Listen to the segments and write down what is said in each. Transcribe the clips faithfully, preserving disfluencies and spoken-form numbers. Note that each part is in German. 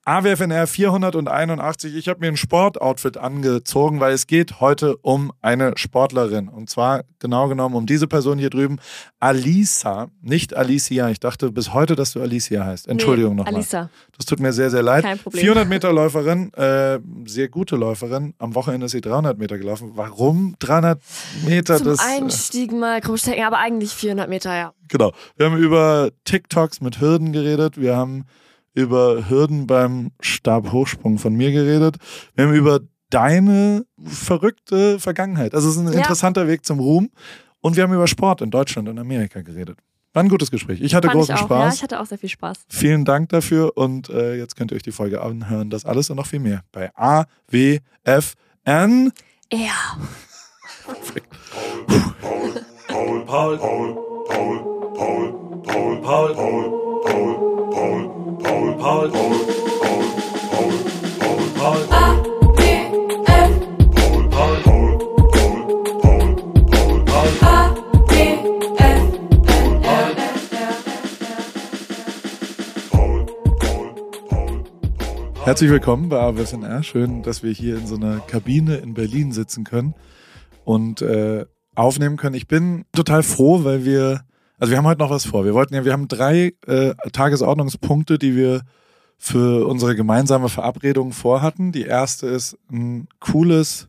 A W F N R vierhunderteinundachtzig. Ich habe mir ein Sportoutfit angezogen, weil es geht heute um eine Sportlerin. Und zwar genau genommen um diese Person hier drüben, Alisa, nicht Alicia. Ich dachte bis heute, dass du Alicia heißt. Entschuldigung nee, nochmal. Alisa. Das tut mir sehr, sehr leid. Kein Problem. vierhundert Meter Läuferin, äh, sehr gute Läuferin. Am Wochenende ist sie dreihundert Meter gelaufen. Warum dreihundert Meter? Zum das, Einstieg mal grob stecken, aber eigentlich vierhundert Meter, ja. Genau. Wir haben über TikToks mit Hürden geredet. Wir haben über Hürden beim Stabhochsprung von mir geredet. Wir haben über deine verrückte Vergangenheit. Also es ist ein ja. interessanter Weg zum Ruhm. Und wir haben über Sport in Deutschland und Amerika geredet. War ein gutes Gespräch. Ich hatte Fand großen ich auch. Spaß. Ja, ich hatte auch sehr viel Spaß. Vielen Dank dafür und äh, jetzt könnt ihr euch die Folge anhören. Das alles und noch viel mehr bei A W F N. Ja. Perfekt. Paul, Paul, Paul, Paul, Paul, Paul, Paul, Paul, Paul, Paul. Paul, Paul, Paul, Paul, Paul, Paul, A W F. Paul, Paul, Paul, Paul, Paul, Paul, Paul, A W F. Paul, Paul, Paul, Paul. Herzlich willkommen bei A W F N R. Schön, dass wir hier in so einer Kabine in Berlin sitzen können und äh, aufnehmen können. Ich bin total froh, weil wir Also wir haben heute noch was vor. Wir wollten ja, wir haben drei äh, Tagesordnungspunkte, die wir für unsere gemeinsame Verabredung vorhatten. Die erste ist ein cooles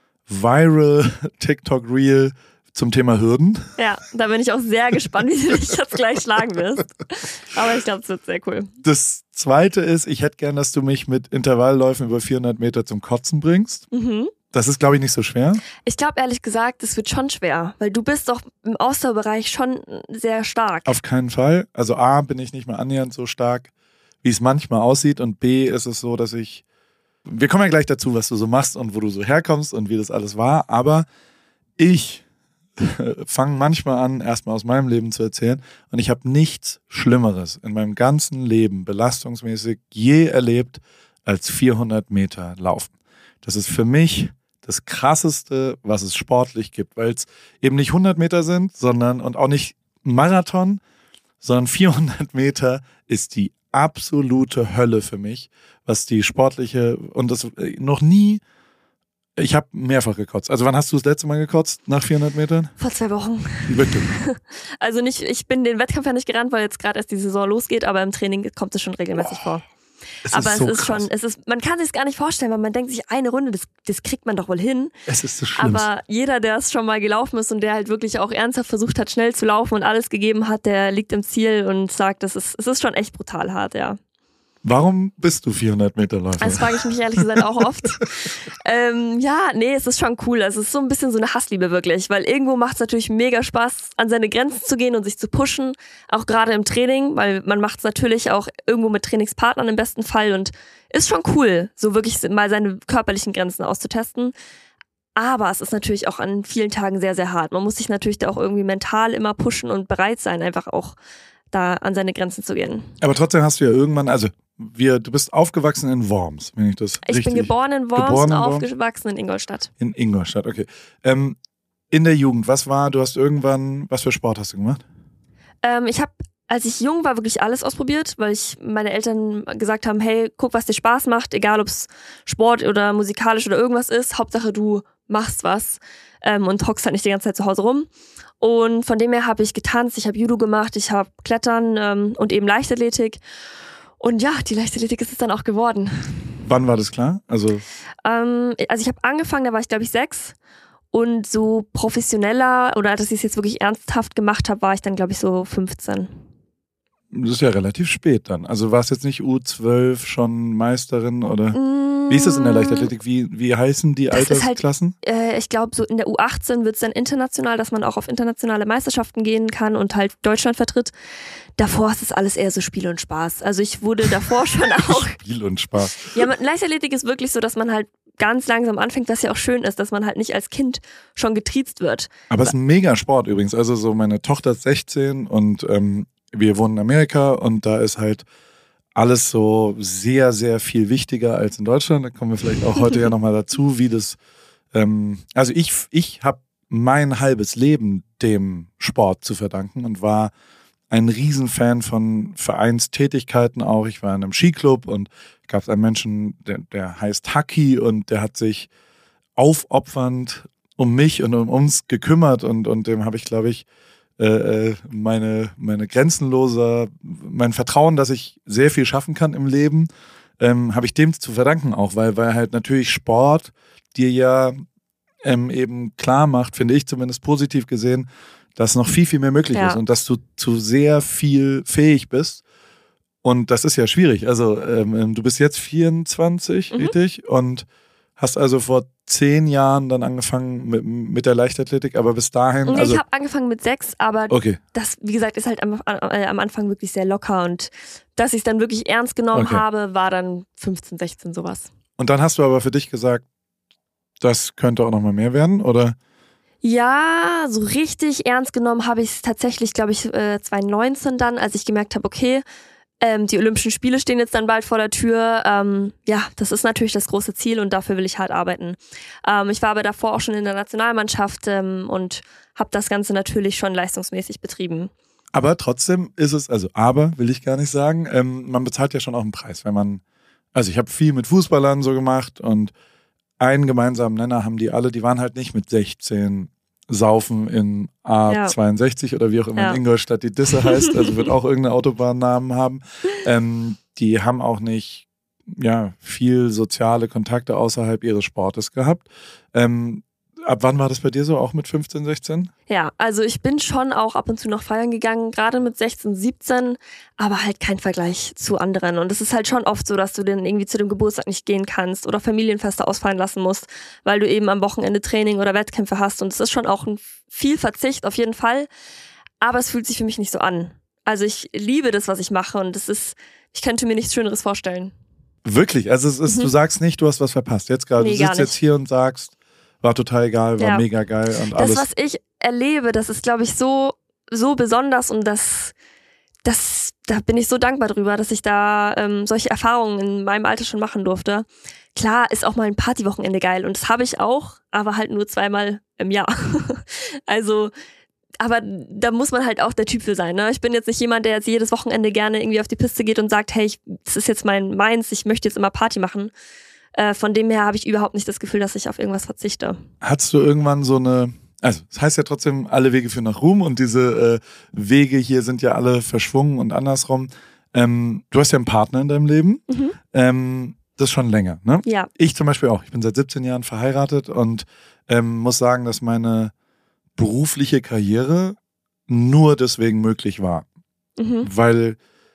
viral TikTok-Reel zum Thema Hürden. Ja, da bin ich auch sehr gespannt, wie du dich jetzt gleich schlagen wirst. Aber ich glaube, es wird sehr cool. Das zweite ist, ich hätte gern, dass du mich mit Intervallläufen über vierhundert Meter zum Kotzen bringst. Mhm. Das ist, glaube ich, nicht so schwer. Ich glaube, ehrlich gesagt, es wird schon schwer, weil du bist doch im Ausdauerbereich schon sehr stark. Auf keinen Fall. Also A, bin ich nicht mal annähernd so stark, wie es manchmal aussieht, und B, ist es so, dass ich, wir kommen ja gleich dazu, was du so machst und wo du so herkommst und wie das alles war, aber ich fange manchmal an, erstmal aus meinem Leben zu erzählen, und ich habe nichts Schlimmeres in meinem ganzen Leben belastungsmäßig je erlebt als vierhundert Meter Laufen. Das ist für mich das Krasseste, was es sportlich gibt, weil es eben nicht hundert Meter sind, sondern und auch nicht ein Marathon, sondern vierhundert Meter ist die absolute Hölle für mich, was die sportliche, und das noch nie, ich habe mehrfach gekotzt. Also wann hast du das letzte Mal gekotzt nach vierhundert Metern? Vor zwei Wochen. Wirklich? Also nicht, ich bin den Wettkampf ja nicht gerannt, weil jetzt gerade erst die Saison losgeht, aber im Training kommt es schon regelmäßig oh. vor. Es aber ist so es ist krass. schon, es ist, man kann sich gar nicht vorstellen, weil man denkt sich, eine Runde, das, das kriegt man doch wohl hin. Es ist so schlimm. Aber jeder, der es schon mal gelaufen ist und der halt wirklich auch ernsthaft versucht hat, schnell zu laufen und alles gegeben hat, der liegt im Ziel und sagt, das ist, es ist schon echt brutal hart, ja. Warum bist du vierhundert Meter Läufer? Das frage ich mich ehrlich gesagt auch oft. ähm, ja, nee, es ist schon cool. Es ist so ein bisschen so eine Hassliebe wirklich, weil irgendwo macht es natürlich mega Spaß, an seine Grenzen zu gehen und sich zu pushen, auch gerade im Training, weil man macht es natürlich auch irgendwo mit Trainingspartnern im besten Fall und ist schon cool, so wirklich mal seine körperlichen Grenzen auszutesten. Aber es ist natürlich auch an vielen Tagen sehr, sehr hart. Man muss sich natürlich da auch irgendwie mental immer pushen und bereit sein, einfach auch da an seine Grenzen zu gehen. Aber trotzdem hast du ja irgendwann, also wir, du bist aufgewachsen in Worms, wenn ich das Ich richtig... bin geboren in Worms geboren und in Worms? aufgewachsen in Ingolstadt. In Ingolstadt, okay. Ähm, in der Jugend, was war, du hast irgendwann, was für Sport hast du gemacht? Ähm, ich habe, als ich jung war, wirklich alles ausprobiert, weil ich meine Eltern gesagt haben, hey, guck, was dir Spaß macht, egal ob es Sport oder musikalisch oder irgendwas ist, Hauptsache du machst was ähm, und hockst halt nicht die ganze Zeit zu Hause rum. Und von dem her habe ich getanzt, ich habe Judo gemacht, ich habe Klettern ähm, und eben Leichtathletik. Und ja, die Leichtathletik ist es dann auch geworden. Wann war das klar? Also, Ähm, also ich habe angefangen, da war ich glaube ich sechs. Und so professioneller oder dass ich es jetzt wirklich ernsthaft gemacht habe, war ich dann glaube ich so fünfzehn. das ist ja relativ spät dann. Also warst jetzt nicht U zwölf schon Meisterin oder? Wie ist das in der Leichtathletik? Wie, wie heißen die Das ist halt, Altersklassen? äh, ich glaube, so in der U achtzehn wird es dann international, dass man auch auf internationale Meisterschaften gehen kann und halt Deutschland vertritt. Davor ist es alles eher so Spiel und Spaß. Also ich wurde davor schon auch... Spiel und Spaß. Ja, man, Leichtathletik ist wirklich so, dass man halt ganz langsam anfängt, was ja auch schön ist, dass man halt nicht als Kind schon getriezt wird. Aber es ist ein Megasport übrigens. Also so meine Tochter ist sechzehn und ähm, wir wohnen in Amerika und da ist halt alles so sehr, sehr viel wichtiger als in Deutschland. Da kommen wir vielleicht auch heute ja nochmal dazu, wie das, ähm, also ich, ich habe mein halbes Leben dem Sport zu verdanken und war ein Riesenfan von Vereinstätigkeiten auch. Ich war in einem Skiclub und gab es einen Menschen, der, der heißt Haki und der hat sich aufopfernd um mich und um uns gekümmert und, und dem habe ich, glaube ich, äh, meine, meine grenzenlose, mein Vertrauen, dass ich sehr viel schaffen kann im Leben, ähm, habe ich dem zu verdanken auch, weil, weil halt natürlich Sport dir ja ähm, eben klar macht, finde ich zumindest positiv gesehen, dass noch viel, viel mehr möglich Ja. ist und dass du zu sehr viel fähig bist. Und das ist ja schwierig. Also ähm, du bist jetzt vierundzwanzig, Mhm. richtig? Und hast also vor zehn Jahren dann angefangen mit, mit der Leichtathletik, aber bis dahin... Nee, also ich habe angefangen mit sechs, aber okay, das, wie gesagt, ist halt am, äh, am Anfang wirklich sehr locker und dass ich es dann wirklich ernst genommen Okay. habe, war dann fünfzehn, sechzehn sowas. und dann hast du aber für dich gesagt, das könnte auch noch mal mehr werden, oder? Ja, so richtig ernst genommen habe ich es tatsächlich, glaube ich, äh, zwanzig neunzehn dann, als ich gemerkt habe, okay, ähm, die Olympischen Spiele stehen jetzt dann bald vor der Tür. Ähm, ja, das ist natürlich das große Ziel und dafür will ich hart arbeiten. Ähm, ich war aber davor auch schon in der Nationalmannschaft ähm, und habe das Ganze natürlich schon leistungsmäßig betrieben. Aber trotzdem ist es, also aber will ich gar nicht sagen, ähm, man bezahlt ja schon auch einen Preis, wenn man, also ich habe viel mit Fußballern so gemacht und einen gemeinsamen Nenner haben die alle, die waren halt nicht mit sechzehn saufen in A zweiundsechzig oder wie auch immer Ja. in Ingolstadt die Disse heißt, also wird auch irgendeinen Autobahnnamen haben. Ähm, die haben auch nicht ja viel soziale Kontakte außerhalb ihres Sportes gehabt. Ähm, ab wann war das bei dir so, auch mit fünfzehn, sechzehn? Ja, also ich bin schon auch ab und zu noch feiern gegangen, gerade mit sechzehn, siebzehn, aber halt kein Vergleich zu anderen. Und es ist halt schon oft so, dass du dann irgendwie zu dem Geburtstag nicht gehen kannst oder Familienfeste ausfallen lassen musst, weil du eben am Wochenende Training oder Wettkämpfe hast. Und es ist schon auch ein viel Verzicht, auf jeden Fall. Aber es fühlt sich für mich nicht so an. Also ich liebe das, was ich mache und es ist, ich könnte mir nichts Schöneres vorstellen. Wirklich? Also es ist, Mhm. du sagst nicht, du hast was verpasst. Jetzt gerade, Nee, du gar sitzt jetzt nicht. hier und sagst, war total geil, war Ja. mega geil und Das, alles. was ich erlebe, das ist, glaube ich, so, so besonders und das, das, da bin ich so dankbar drüber, dass ich da ähm, solche Erfahrungen in meinem Alter schon machen durfte. Klar ist auch mal ein Partywochenende geil und das habe ich auch, aber halt nur zweimal im Jahr. Also, aber da muss man halt auch der Typ für sein. Ne? Ich bin jetzt nicht jemand, der jetzt jedes Wochenende gerne irgendwie auf die Piste geht und sagt, hey, ich, das ist jetzt mein meins, ich möchte jetzt immer Party machen. Äh, von dem her habe ich überhaupt nicht das Gefühl, dass ich auf irgendwas verzichte. Hattest du irgendwann so eine, also das heißt ja trotzdem, alle Wege führen nach Ruhm und diese äh, Wege hier sind ja alle verschwungen und andersrum. Ähm, du hast ja einen Partner in deinem Leben, Mhm. ähm, das schon länger, ne? Ja. Ich zum Beispiel auch. Ich bin seit siebzehn Jahren verheiratet und ähm, muss sagen, dass meine berufliche Karriere nur deswegen möglich war. Mhm. Weil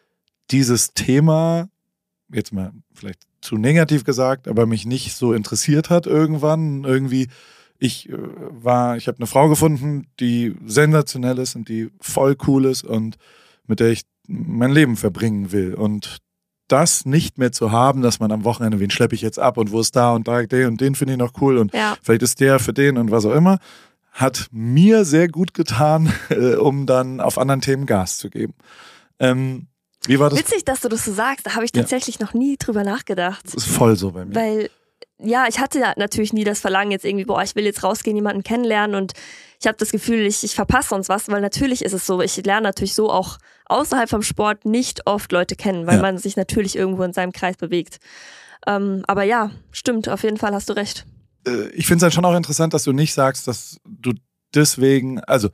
dieses Thema, jetzt mal vielleicht zu negativ gesagt, aber mich nicht so interessiert hat irgendwann. Irgendwie, ich äh, war, ich habe eine Frau gefunden, die sensationell ist und die voll cool ist und mit der ich mein Leben verbringen will. Und das nicht mehr zu haben, dass man am Wochenende, wen schleppe ich jetzt ab und wo ist da und da, den und den finde ich noch cool und Ja. vielleicht ist der für den und was auch immer, hat mir sehr gut getan, äh, um dann auf anderen Themen Gas zu geben. Ähm, wie war das? Witzig, dass du das so sagst. Da habe ich Ja. tatsächlich noch nie drüber nachgedacht. Das ist voll so bei mir. Weil, ja, ich hatte ja natürlich nie das Verlangen, jetzt irgendwie, boah, ich will jetzt rausgehen, jemanden kennenlernen und ich habe das Gefühl, ich, ich verpasse sonst was, weil natürlich ist es so, ich lerne natürlich so auch außerhalb vom Sport nicht oft Leute kennen, weil Ja. man sich natürlich irgendwo in seinem Kreis bewegt. Ähm, aber ja, stimmt, auf jeden Fall hast du recht. Äh, ich finde es halt schon auch interessant, dass du nicht sagst, dass du deswegen, also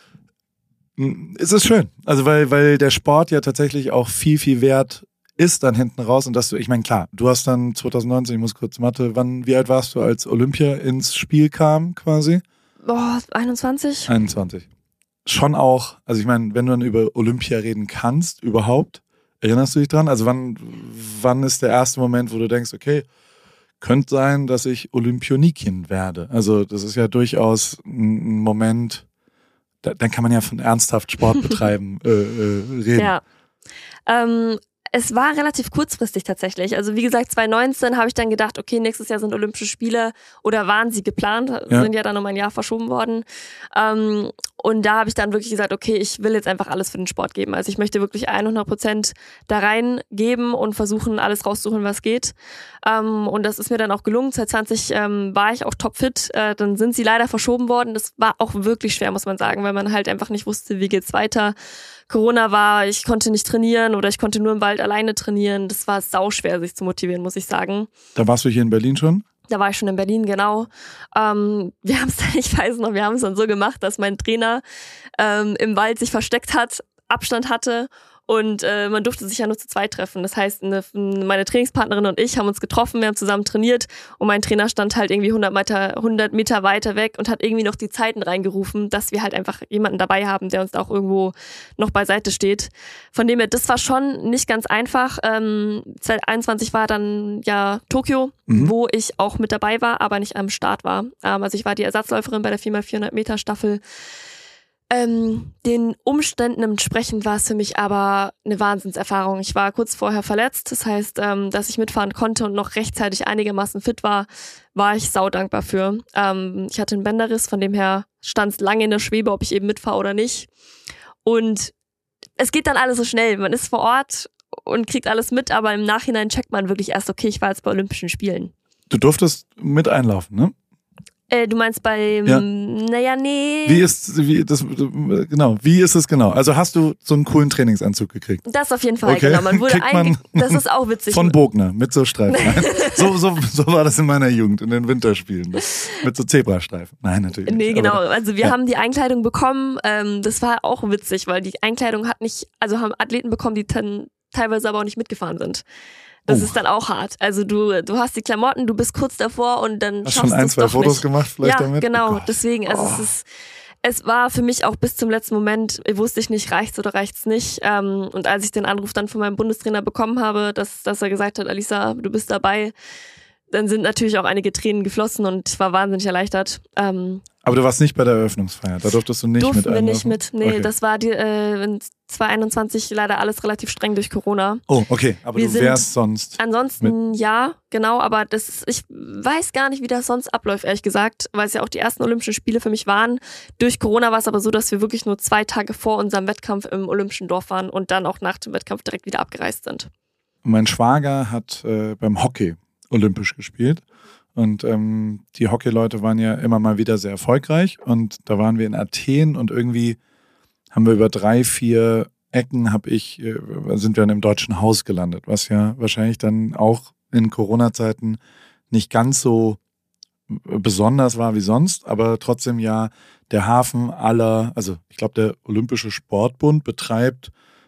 mh, es ist schön, also weil, weil der Sport ja tatsächlich auch viel, viel wert ist dann hinten raus und dass du, ich meine, klar, du hast dann zwanzig neunzehn, ich muss kurz Mathe, wann, wie alt warst du, als Olympia ins Spiel kam quasi? Boah, einundzwanzig? einundzwanzig. Schon auch, also ich meine, wenn du dann über Olympia reden kannst, überhaupt, erinnerst du dich dran? Also wann, wann ist der erste Moment, wo du denkst, okay, könnte sein, dass ich Olympionikin werde? Also das ist ja durchaus ein Moment, da, dann kann man ja von ernsthaft Sport betreiben äh, äh, reden. Ja. Ähm, es war relativ kurzfristig tatsächlich. Also wie gesagt, zwanzig neunzehn habe ich dann gedacht, okay, nächstes Jahr sind Olympische Spiele oder waren sie geplant, Ja. sind ja dann um ein Jahr verschoben worden. Ähm, und da habe ich dann wirklich gesagt, okay, ich will jetzt einfach alles für den Sport geben. Also ich möchte wirklich hundert Prozent da reingeben und versuchen, alles rauszuholen, was geht. Ähm, und das ist mir dann auch gelungen. zwanzig zwanzig ähm, war ich auch topfit. Äh, dann sind sie leider verschoben worden. Das war auch wirklich schwer, muss man sagen, weil man halt einfach nicht wusste, wie geht's weiter. Corona war, ich konnte nicht trainieren oder ich konnte nur im Wald alleine trainieren. Das war sauschwer, sich zu motivieren, muss ich sagen. Da warst du hier in Berlin schon? Da war ich schon in Berlin, genau. Ähm, wir haben es dann, ich weiß noch, wir haben es dann so gemacht, dass mein Trainer ähm, im Wald sich versteckt hat, Abstand hatte und äh, man durfte sich ja nur zu zweit treffen. Das heißt, eine, meine Trainingspartnerin und ich haben uns getroffen, wir haben zusammen trainiert und mein Trainer stand halt irgendwie hundert Meter, hundert Meter weiter weg und hat irgendwie noch die Zeiten reingerufen, dass wir halt einfach jemanden dabei haben, der uns da auch irgendwo noch beiseite steht. Von dem her, das war schon nicht ganz einfach. Ähm, zwanzig einundzwanzig war dann ja Tokio, mhm. wo ich auch mit dabei war, aber nicht am Start war. Ähm, also ich war die Ersatzläuferin bei der vier mal vierhundert Meter Staffel. Ähm, den Umständen entsprechend war es für mich aber eine Wahnsinnserfahrung. Ich war kurz vorher verletzt, das heißt, ähm, dass ich mitfahren konnte und noch rechtzeitig einigermaßen fit war, war ich saudankbar für. Ähm, ich hatte einen Bänderriss, von dem her stand es lange in der Schwebe, ob ich eben mitfahre oder nicht. Und es geht dann alles so schnell. Man ist vor Ort und kriegt alles mit, aber im Nachhinein checkt man wirklich erst, okay, ich war jetzt bei Olympischen Spielen. Du durftest mit einlaufen, ne? Äh, du meinst beim, ja. naja, nee. Wie ist, wie, das, genau, wie ist es genau? Also hast du so einen coolen Trainingsanzug gekriegt? Das auf jeden Fall, okay. genau. Man wurde einge- das ist auch witzig. Von Bogner, mit so Streifen. Nein. So, so, so war das in meiner Jugend, in den Winterspielen. Mit so Zebrastreifen. Nein, natürlich nicht. Nee, genau. Aber, also wir ja. haben die Einkleidung bekommen. Ähm, das war auch witzig, weil die Einkleidung hat nicht, also haben Athleten bekommen, die dann teilweise aber auch nicht mitgefahren sind. Das oh. ist dann auch hart. Also du, du hast die Klamotten, du bist kurz davor und dann hast schaffst du es schon ein, zwei doch Fotos nicht. gemacht vielleicht ja, damit? Ja, genau. Oh Deswegen, also oh. es ist, es war für mich auch bis zum letzten Moment, wusste ich nicht, reicht's oder reicht's nicht. Ähm, und als ich den Anruf dann von meinem Bundestrainer bekommen habe, dass, dass er gesagt hat, Alisa, du bist dabei, dann sind natürlich auch einige Tränen geflossen und ich war wahnsinnig erleichtert. Ähm, Aber du warst nicht bei der Eröffnungsfeier, da durftest du nicht durften mit wir nicht mit. Nee, okay. das war die, äh, in zwanzig einundzwanzig leider alles relativ streng durch Corona. Oh, okay, aber wir du wärst sonst. Ansonsten mit. ja, genau, aber das ist, ich weiß gar nicht, wie das sonst abläuft, ehrlich gesagt, weil es ja auch die ersten Olympischen Spiele für mich waren. Durch Corona war es aber so, dass wir wirklich nur zwei Tage vor unserem Wettkampf im Olympischen Dorf waren und dann auch nach dem Wettkampf direkt wieder abgereist sind. Mein Schwager hat äh, beim Hockey olympisch gespielt. Und ähm, die Hockeyleute waren ja immer mal wieder sehr erfolgreich. Und da waren wir in Athen und irgendwie haben wir über drei, vier Ecken hab ich, äh, sind wir in einem deutschen Haus gelandet, was ja wahrscheinlich dann auch in Corona-Zeiten nicht ganz so besonders war wie sonst, aber trotzdem ja der Hafen aller, also ich glaube, der Olympische Sportbund betreibt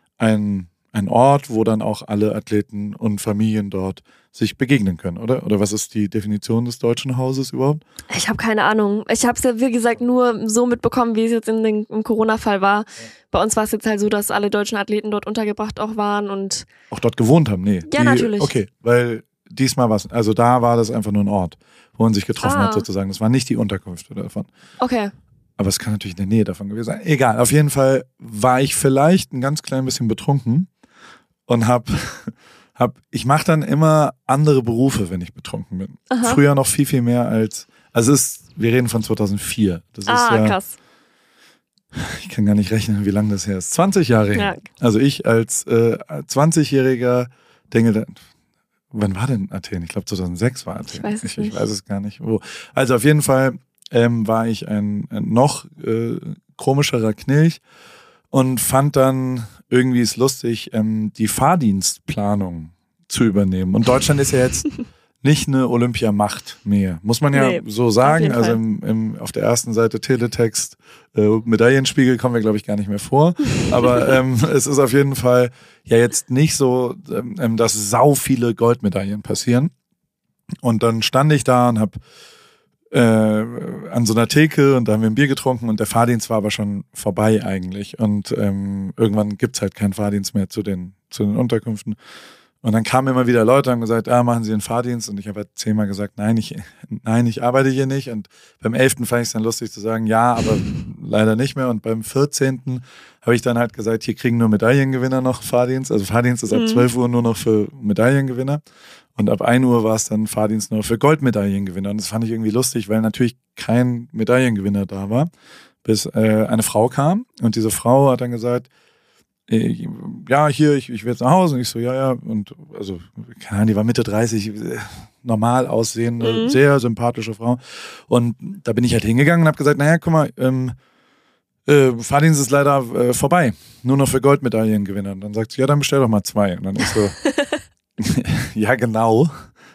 ein Ein Ort, wo dann auch alle Athleten und Familien dort sich begegnen können, oder? Oder was ist die Definition des Deutschen Hauses überhaupt? Ich habe keine Ahnung. Ich habe es ja, wie gesagt, nur so mitbekommen, wie es jetzt in den, im Corona-Fall war. Ja. Bei uns war es jetzt halt so, dass alle deutschen Athleten dort untergebracht auch waren und auch dort gewohnt haben? Nee. Ja, die, natürlich. Okay, weil diesmal war es, also da war das einfach nur ein Ort, wo man sich getroffen ah. hat sozusagen. Das war nicht die Unterkunft davon. Okay. Aber es kann natürlich in der Nähe davon gewesen sein. Egal, auf jeden Fall war ich vielleicht ein ganz klein bisschen betrunken. Und hab, hab, ich mache dann immer andere Berufe, wenn ich betrunken bin. Aha. Früher noch viel, viel mehr als, also es ist, wir reden von zweitausendvier. Das ah, ist ja, krass. Ich kann gar nicht rechnen, wie lange das her ist. zwanzig Jahre her. Ja. Also ich als äh, zwanzigjähriger denke, wann war denn Athen? Ich glaube zweitausendsechs war Athen. Ich weiß es ich, nicht. Ich weiß es gar nicht. Wo. Also auf jeden Fall ähm, war ich ein, ein noch äh, komischerer Knilch und fand dann irgendwie es lustig, ähm, die Fahrdienstplanung zu übernehmen. Und Deutschland ist ja jetzt nicht eine Olympiamacht mehr, muss man ja nee, so sagen. Also im, im, auf der ersten Seite Teletext, äh, Medaillenspiegel kommen wir, glaube ich, gar nicht mehr vor. Aber ähm, es ist auf jeden Fall ja jetzt nicht so, ähm, dass sau viele Goldmedaillen passieren. Und dann stand ich da und habe Äh, an so einer Theke und da haben wir ein Bier getrunken und der Fahrdienst war aber schon vorbei eigentlich und ähm, irgendwann gibt's halt keinen Fahrdienst mehr zu den zu den Unterkünften und dann kamen immer wieder Leute und haben gesagt, ah, machen Sie einen Fahrdienst und ich habe halt zehnmal gesagt, nein, ich nein, ich arbeite hier nicht und beim elften fand ich es dann lustig zu sagen, ja, aber leider nicht mehr und beim vierzehnten habe ich dann halt gesagt, hier kriegen nur Medaillengewinner noch Fahrdienst, also Fahrdienst ist ab mhm. zwölf Uhr nur noch für Medaillengewinner. Und ab ein Uhr war es dann Fahrdienst nur für Goldmedaillengewinner. Und das fand ich irgendwie lustig, weil natürlich kein Medaillengewinner da war, bis äh, eine Frau kam. Und diese Frau hat dann gesagt, äh, ja, hier, ich, ich will jetzt nach Hause. Und ich so, ja, ja. Und also, keine Ahnung, die war Mitte dreißig, äh, normal aussehende, mhm. sehr sympathische Frau. Und da bin ich halt hingegangen und habe gesagt, naja, guck mal, ähm, äh, Fahrdienst ist leider äh, vorbei. Nur noch für Goldmedaillengewinner. Und dann sagt sie, ja, dann bestell doch mal zwei. Und dann ist so, ja, genau.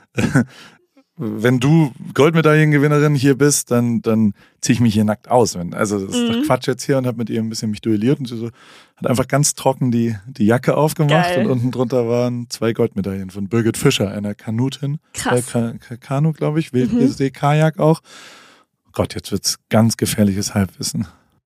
Wenn du Goldmedaillengewinnerin hier bist, dann, dann ziehe ich mich hier nackt aus. Wenn, also das ist Mhm. doch Quatsch jetzt hier und habe mit ihr ein bisschen mich duelliert und sie so hat einfach ganz trocken die, die Jacke aufgemacht Geil. und unten drunter waren zwei Goldmedaillen von Birgit Fischer, einer Kanutin. Krass. Äh, Ka- Ka- Kanu, glaube ich, Wildsee-Kajak auch. Gott, jetzt wird's ganz gefährliches Halbwissen.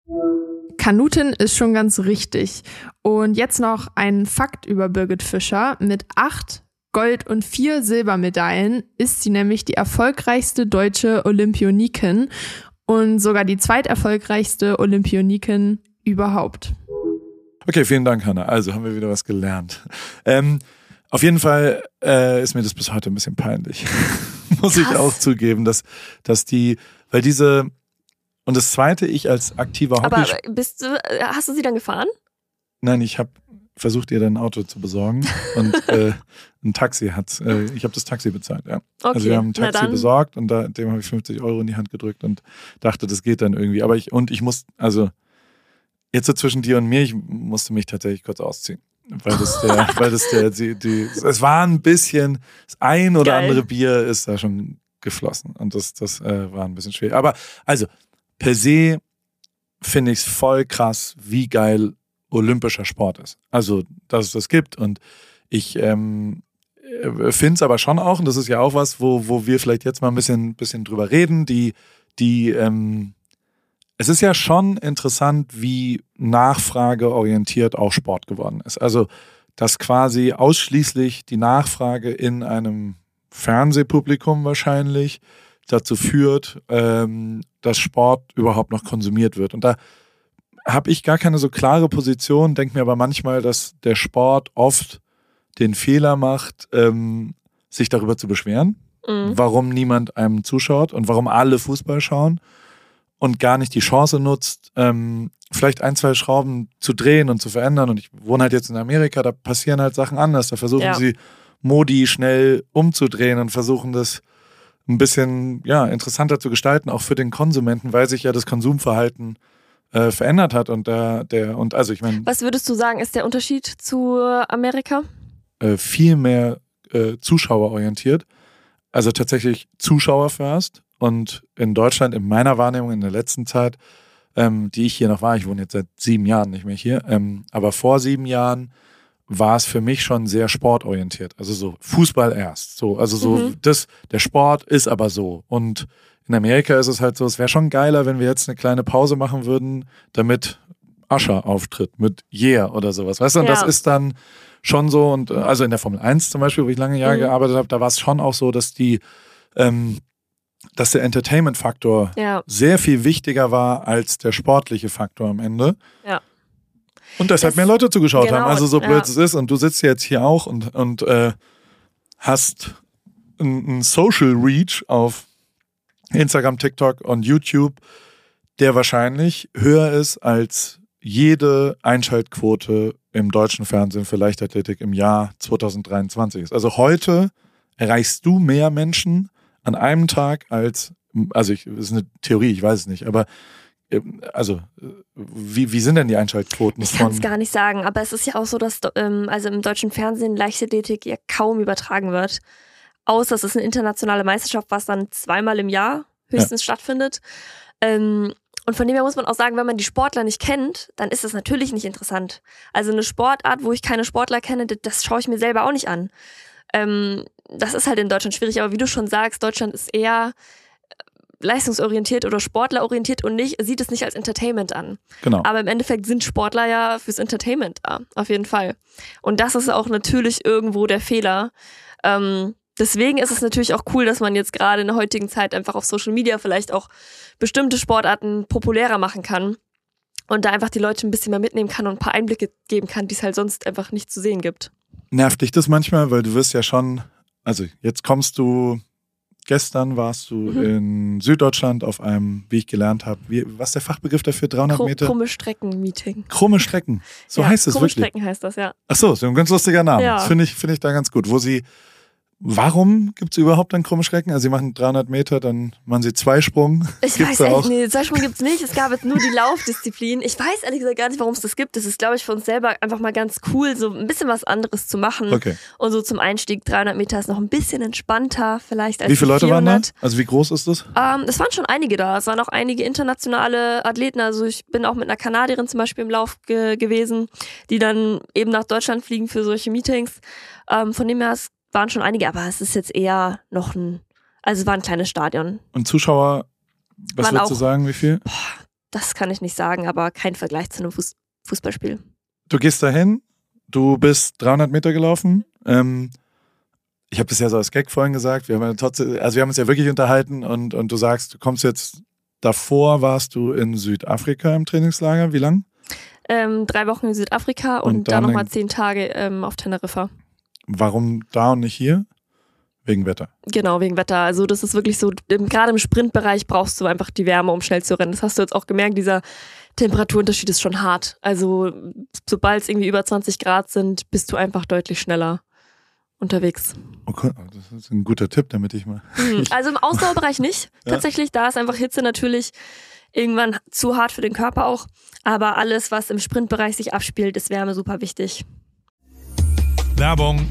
Kanutin ist schon ganz richtig. Und jetzt noch ein Fakt über Birgit Fischer. Mit acht Gold- und vier Silbermedaillen ist sie nämlich die erfolgreichste deutsche Olympionikin und sogar die zweiterfolgreichste Olympionikin überhaupt. Okay, vielen Dank, Hannah. Also haben wir wieder was gelernt. Ähm, auf jeden Fall äh, ist mir das bis heute ein bisschen peinlich. Muss ich Krass. auch zugeben, dass, dass die, weil diese, und das zweite, ich als aktiver Hockey... Aber bist du, hast du sie dann gefahren? Nein, ich habe versucht, ihr dann ein Auto zu besorgen und äh, ein Taxi hat, äh, ich habe das Taxi bezahlt, ja. Okay, Also wir haben ein na Taxi dann. besorgt und da, dem habe ich fünfzig Euro in die Hand gedrückt und dachte, das geht dann irgendwie. Aber ich, und ich muss, also jetzt so zwischen dir und mir, ich musste mich tatsächlich kurz ausziehen. Weil das der, weil das der, die, die, es war ein bisschen, das ein oder Geil. andere Bier ist da schon geflossen und das, das äh, war ein bisschen schwierig. Aber also, per se finde ich es voll krass, wie geil olympischer Sport ist. Also, dass es das gibt und ich ähm, finde es aber schon auch, und das ist ja auch was, wo, wo wir vielleicht jetzt mal ein bisschen, bisschen drüber reden, die, die, ähm, es ist ja schon interessant, wie nachfrageorientiert auch Sport geworden ist. Also, dass quasi ausschließlich die Nachfrage in einem Fernsehpublikum wahrscheinlich dazu führt, ähm, dass Sport überhaupt noch konsumiert wird. Und da habe ich gar keine so klare Position, denke mir aber manchmal, dass der Sport oft den Fehler macht, ähm, sich darüber zu beschweren, Mhm. warum niemand einem zuschaut und warum alle Fußball schauen und gar nicht die Chance nutzt, ähm, vielleicht ein, zwei Schrauben zu drehen und zu verändern. Und ich wohne halt jetzt in Amerika, da passieren halt Sachen anders. Da versuchen Ja. sie Modi schnell umzudrehen und versuchen das ein bisschen ja, interessanter zu gestalten, auch für den Konsumenten, weil sich ja das Konsumverhalten äh, verändert hat. Und der, der, und also ich meine, Was würdest du sagen, ist der Unterschied zu Amerika? äh, viel mehr äh, zuschauerorientiert. Also tatsächlich Zuschauer first. Und in Deutschland, in meiner Wahrnehmung in der letzten Zeit, ähm, die ich hier noch war, ich wohne jetzt seit sieben Jahren nicht mehr hier, ähm, aber vor sieben Jahren war es für mich schon sehr sportorientiert. Also so Fußball erst. So, also so, Mhm. das, der Sport ist aber so. Und in Amerika ist es halt so, es wäre schon geiler, wenn wir jetzt eine kleine Pause machen würden, damit Usher auftritt mit Yeah oder sowas. Weißt du, und Ja. das ist dann schon so. Und äh, also in der Formel eins zum Beispiel, wo ich lange Jahre Mhm. gearbeitet habe, da war es schon auch so, dass die, ähm, dass der Entertainment-Faktor Ja. sehr viel wichtiger war als der sportliche Faktor am Ende. Ja. Und deshalb Das- mehr Leute zugeschaut genau, haben. Also so ja. blöd es ist. Und du sitzt jetzt hier auch und, und äh, hast einen Social Reach auf Instagram, TikTok und YouTube, der wahrscheinlich höher ist als jede Einschaltquote im deutschen Fernsehen für Leichtathletik im Jahr zwanzig dreiundzwanzig ist. Also heute erreichst du mehr Menschen an einem Tag als, also ich, das ist eine Theorie, ich weiß es nicht, aber ähm, also äh, wie, wie sind denn die Einschaltquoten Ich kann von... es gar nicht sagen, aber es ist ja auch so, dass ähm, also im deutschen Fernsehen Leichtathletik ja kaum übertragen wird. Außer es ist eine internationale Meisterschaft, was dann zweimal im Jahr höchstens stattfindet. Ähm, und von dem her muss man auch sagen, wenn man die Sportler nicht kennt, dann ist das natürlich nicht interessant. Also eine Sportart, wo ich keine Sportler kenne, das, das schaue ich mir selber auch nicht an. Ähm, das ist halt in Deutschland schwierig, aber wie du schon sagst, Deutschland ist eher leistungsorientiert oder sportlerorientiert und nicht, sieht es nicht als Entertainment an. Genau. Aber im Endeffekt sind Sportler ja fürs Entertainment da, auf jeden Fall. Und das ist auch natürlich irgendwo der Fehler. Ähm, deswegen ist es natürlich auch cool, dass man jetzt gerade in der heutigen Zeit einfach auf Social Media vielleicht auch bestimmte Sportarten populärer machen kann und da einfach die Leute ein bisschen mehr mitnehmen kann und ein paar Einblicke geben kann, die es halt sonst einfach nicht zu sehen gibt. Nervt dich das manchmal, weil du wirst ja schon, also jetzt kommst du, gestern warst du Mhm. in Süddeutschland auf einem, wie ich gelernt habe, wie, was ist der Fachbegriff dafür, dreihundert Krumm- Meter? Krumme Strecken-Meeting. Krumme Strecken, so ja, heißt es krumme wirklich. Strecken heißt das, ja. Ach so, so ein ganz lustiger Name. Ja. Das finde ich, finde ich da ganz gut, wo sie Warum gibt es überhaupt dann Krummstrecken? Also sie machen dreihundert Meter, dann machen sie Zweisprung. Ich Gibt's weiß da echt, auch? nee, Zweisprung gibt's nicht. Es gab jetzt nur die Laufdisziplin. Ich weiß ehrlich gesagt gar nicht, warum es das gibt. Das ist, glaube ich, für uns selber einfach mal ganz cool, so ein bisschen was anderes zu machen. Okay. Und so zum Einstieg dreihundert Meter ist noch ein bisschen entspannter vielleicht als Wie viele Leute waren da? vierhundert. Also wie groß ist das? Ähm, es waren schon einige da. Es waren auch einige internationale Athleten. Also ich bin auch mit einer Kanadierin zum Beispiel im Lauf ge- gewesen, die dann eben nach Deutschland fliegen für solche Meetings. Ähm, von dem her, es waren schon einige, aber es ist jetzt eher noch ein, also es war ein kleines Stadion. Und Zuschauer, was Waren würdest du auch- sagen, wie viel? Das kann ich nicht sagen, aber kein Vergleich zu einem Fuß- Fußballspiel. Du gehst dahin, du bist dreihundert Meter gelaufen. Ähm, ich habe das ja so als Gag vorhin gesagt. Wir haben ja trotzdem, also wir haben uns ja wirklich unterhalten und, und du sagst, du kommst jetzt, davor warst du in Südafrika im Trainingslager. Wie lang? Ähm, drei Wochen in Südafrika und, Und dann dann nochmal in- zehn Tage ähm, auf Teneriffa. Warum da und nicht hier? Wegen Wetter. Genau, wegen Wetter. Also das ist wirklich so, im, gerade im Sprintbereich brauchst du einfach die Wärme, um schnell zu rennen. Das hast du jetzt auch gemerkt, dieser Temperaturunterschied ist schon hart. Also sobald es irgendwie über zwanzig Grad sind, bist du einfach deutlich schneller unterwegs. Okay, das ist ein guter Tipp, damit ich mal. Hm, Also im Ausdauerbereich nicht. Ja. Tatsächlich, da ist einfach Hitze natürlich irgendwann zu hart für den Körper auch. Aber alles, was im Sprintbereich sich abspielt, ist Wärme super wichtig. Werbung.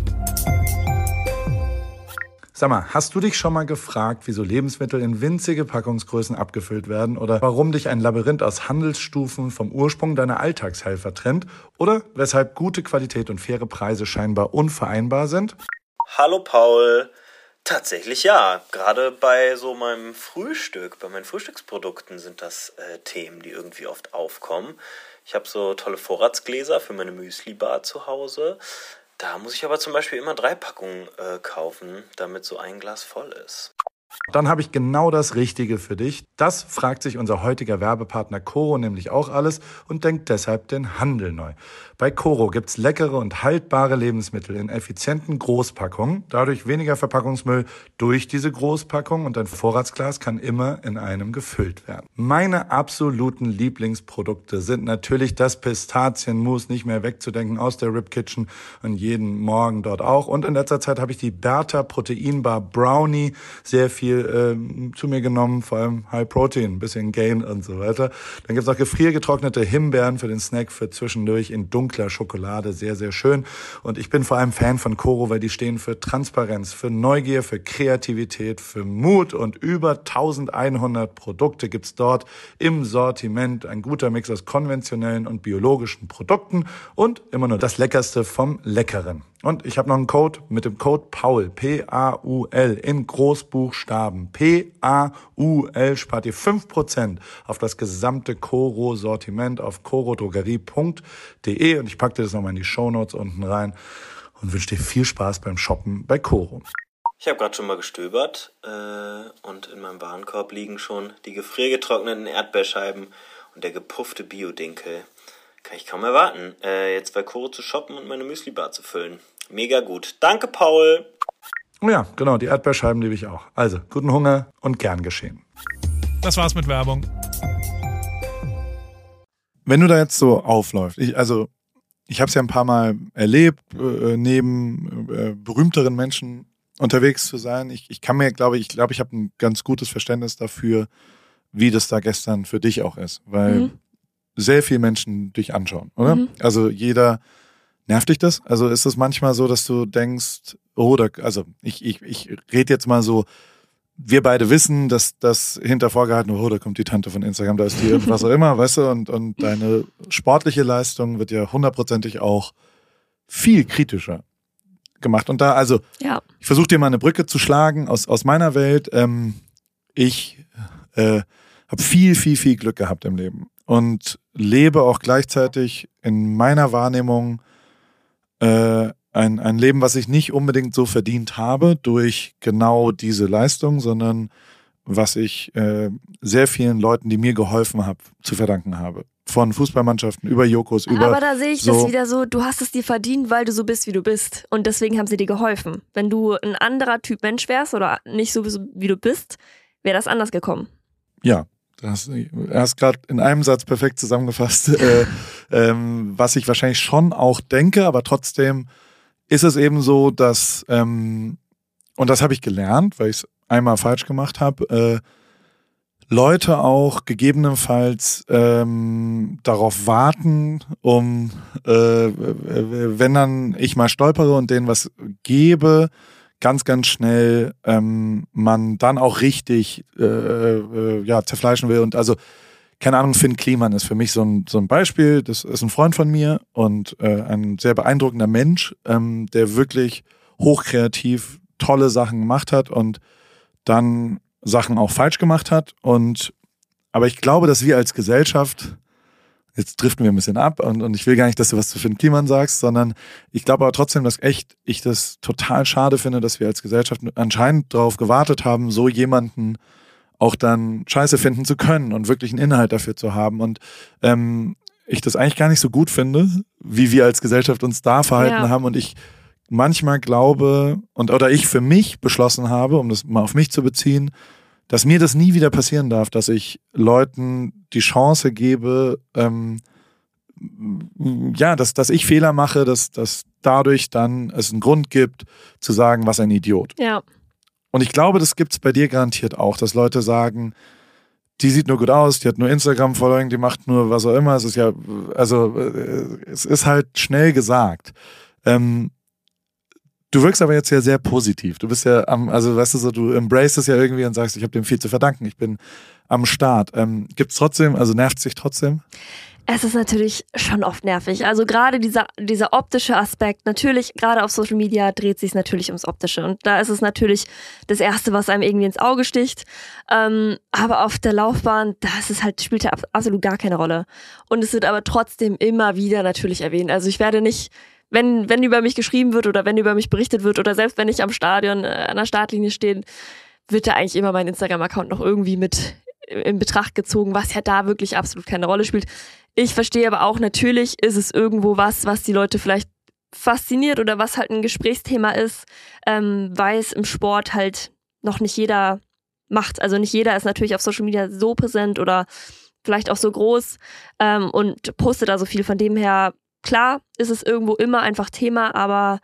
Sag mal, hast du dich schon mal gefragt, wieso Lebensmittel in winzige Packungsgrößen abgefüllt werden oder warum dich ein Labyrinth aus Handelsstufen vom Ursprung deiner Alltagshelfer trennt oder weshalb gute Qualität und faire Preise scheinbar unvereinbar sind? Hallo Paul. Tatsächlich ja. Gerade bei so meinem Frühstück, bei meinen Frühstücksprodukten sind das äh, Themen, die irgendwie oft aufkommen. Ich habe so tolle Vorratsgläser für meine Müsli-Bar zu Hause. Da muss ich aber zum Beispiel immer drei Packungen äh, kaufen, damit so ein Glas voll ist. Dann habe ich genau das Richtige für dich. Das fragt sich unser heutiger Werbepartner Coro nämlich auch alles und denkt deshalb den Handel neu. Bei Coro gibt's leckere und haltbare Lebensmittel in effizienten Großpackungen, dadurch weniger Verpackungsmüll durch diese Großpackung und dein Vorratsglas kann immer in einem gefüllt werden. Meine absoluten Lieblingsprodukte sind natürlich das Pistazienmus, nicht mehr wegzudenken aus der Rib Kitchen und jeden Morgen dort auch. Und in letzter Zeit habe ich die Bertha Proteinbar Brownie sehr viel ähm, zu mir genommen, vor allem High Protein, ein bisschen Gain und so weiter. Dann gibt's auch gefriergetrocknete Himbeeren für den Snack für zwischendurch in dunkler Schokolade, sehr, sehr schön. Und ich bin vor allem Fan von Coro, weil die stehen für Transparenz, für Neugier, für Kreativität, für Mut und über eintausendeinhundert Produkte gibt's dort im Sortiment. Ein guter Mix aus konventionellen und biologischen Produkten und immer nur das Leckerste vom Leckeren. Und ich habe noch einen Code mit dem Code Paul, P A U L, in Großbuchstaben. P A U L spart ihr fünf Prozent auf das gesamte Coro-Sortiment auf corodrogerie punkt de und ich packe dir das nochmal in die Shownotes unten rein und wünsche dir viel Spaß beim Shoppen bei Coro. Ich habe gerade schon mal gestöbert äh, und in meinem Warenkorb liegen schon die gefriergetrockneten Erdbeerscheiben und der gepuffte Bio-Dinkel. Kann ich kaum erwarten, äh, jetzt bei Coro zu shoppen und meine Müsli-Bar zu füllen. Mega gut. Danke, Paul. Oh ja, genau, die Erdbeerscheiben liebe ich auch. Also, guten Hunger und gern geschehen. Das war's mit Werbung. Wenn du da jetzt so aufläufst, ich, also ich habe es ja ein paar Mal erlebt, äh, neben äh, berühmteren Menschen unterwegs zu sein. Ich, ich kann mir, glaube ich, ich glaube, ich habe ein ganz gutes Verständnis dafür, wie das da gestern für dich auch ist, weil Mhm. sehr viele Menschen dich anschauen, oder? Mhm. Also jeder, nervt dich das? Also ist es manchmal so, dass du denkst, oh, da, also ich, ich, ich rede jetzt mal so, wir beide wissen, dass das hinter vorgehalten, oh, da kommt die Tante von Instagram, da ist die und was auch immer, weißt du, und, und deine sportliche Leistung wird ja hundertprozentig auch viel kritischer gemacht. Und da, also, Ja. ich versuche dir mal eine Brücke zu schlagen aus, aus meiner Welt. Ähm, ich äh, habe viel, viel, viel Glück gehabt im Leben und lebe auch gleichzeitig in meiner Wahrnehmung äh, ein, ein Leben, was ich nicht unbedingt so verdient habe durch genau diese Leistung, sondern was ich äh, sehr vielen Leuten, die mir geholfen haben, zu verdanken habe. Von Fußballmannschaften über Jokos, über Aber da sehe ich so das wieder so, du hast es dir verdient, weil du so bist, wie du bist. Und deswegen haben sie dir geholfen. Wenn du ein anderer Typ Mensch wärst oder nicht so, wie du bist, wäre das anders gekommen. Ja, das, er hast gerade in einem Satz perfekt zusammengefasst, äh, ähm, was ich wahrscheinlich schon auch denke, aber trotzdem ist es eben so, dass ähm, und das habe ich gelernt, weil ich es einmal falsch gemacht habe, äh, Leute auch gegebenenfalls ähm, darauf warten, um, äh, wenn dann ich mal stolpere und denen was gebe, ganz, ganz schnell ähm, man dann auch richtig äh, äh, ja, zerfleischen will. Und also, keine Ahnung, Finn Kliman ist für mich so ein, so ein Beispiel. Das ist ein Freund von mir und äh, ein sehr beeindruckender Mensch, ähm, der wirklich hochkreativ tolle Sachen gemacht hat und dann Sachen auch falsch gemacht hat. Und aber ich glaube, dass wir als Gesellschaft, jetzt driften wir ein bisschen ab und, und ich will gar nicht, dass du was zu Finn Kliman sagst, sondern ich glaube aber trotzdem, dass echt ich das total schade finde, dass wir als Gesellschaft anscheinend darauf gewartet haben, so jemanden auch dann scheiße finden zu können und wirklich einen Inhalt dafür zu haben. Und ähm, ich das eigentlich gar nicht so gut finde, wie wir als Gesellschaft uns da verhalten Ja. haben und ich manchmal glaube und oder ich für mich beschlossen habe, um das mal auf mich zu beziehen, dass mir das nie wieder passieren darf, dass ich Leuten die Chance gebe, ähm, ja, dass, dass ich Fehler mache, dass, dass dadurch dann es einen Grund gibt, zu sagen, was ein Idiot. Ja. Und ich glaube, das gibt's bei dir garantiert auch, dass Leute sagen, die sieht nur gut aus, die hat nur Instagram-Following, die macht nur was auch immer. Es ist ja, also äh, es ist halt schnell gesagt. Ähm, Du wirkst aber jetzt ja sehr positiv. Du bist ja am, also weißt du so, du embrace es ja irgendwie und sagst, ich habe dem viel zu verdanken. Ich bin am Start. Ähm, gibt's trotzdem, also nervt es dich trotzdem? Es ist natürlich schon oft nervig. Also gerade dieser, dieser optische Aspekt, natürlich, gerade auf Social Media dreht sich natürlich ums Optische. Und da ist es natürlich das Erste, was einem irgendwie ins Auge sticht. Ähm, aber auf der Laufbahn, da ist es halt, spielt ja absolut gar keine Rolle. Und es wird aber trotzdem immer wieder natürlich erwähnt. Also ich werde nicht, wenn, wenn über mich geschrieben wird oder wenn über mich berichtet wird oder selbst wenn ich am Stadion, äh, an der Startlinie stehe, wird da eigentlich immer mein Instagram-Account noch irgendwie mit in Betracht gezogen, was ja da wirklich absolut keine Rolle spielt. Ich verstehe aber auch, natürlich ist es irgendwo was, was die Leute vielleicht fasziniert oder was halt ein Gesprächsthema ist, ähm, weil es im Sport halt noch nicht jeder macht. Also nicht jeder ist natürlich auf Social Media so präsent oder vielleicht auch so groß ähm, und postet da so viel. Von dem her, klar, ist es irgendwo immer einfach Thema, aber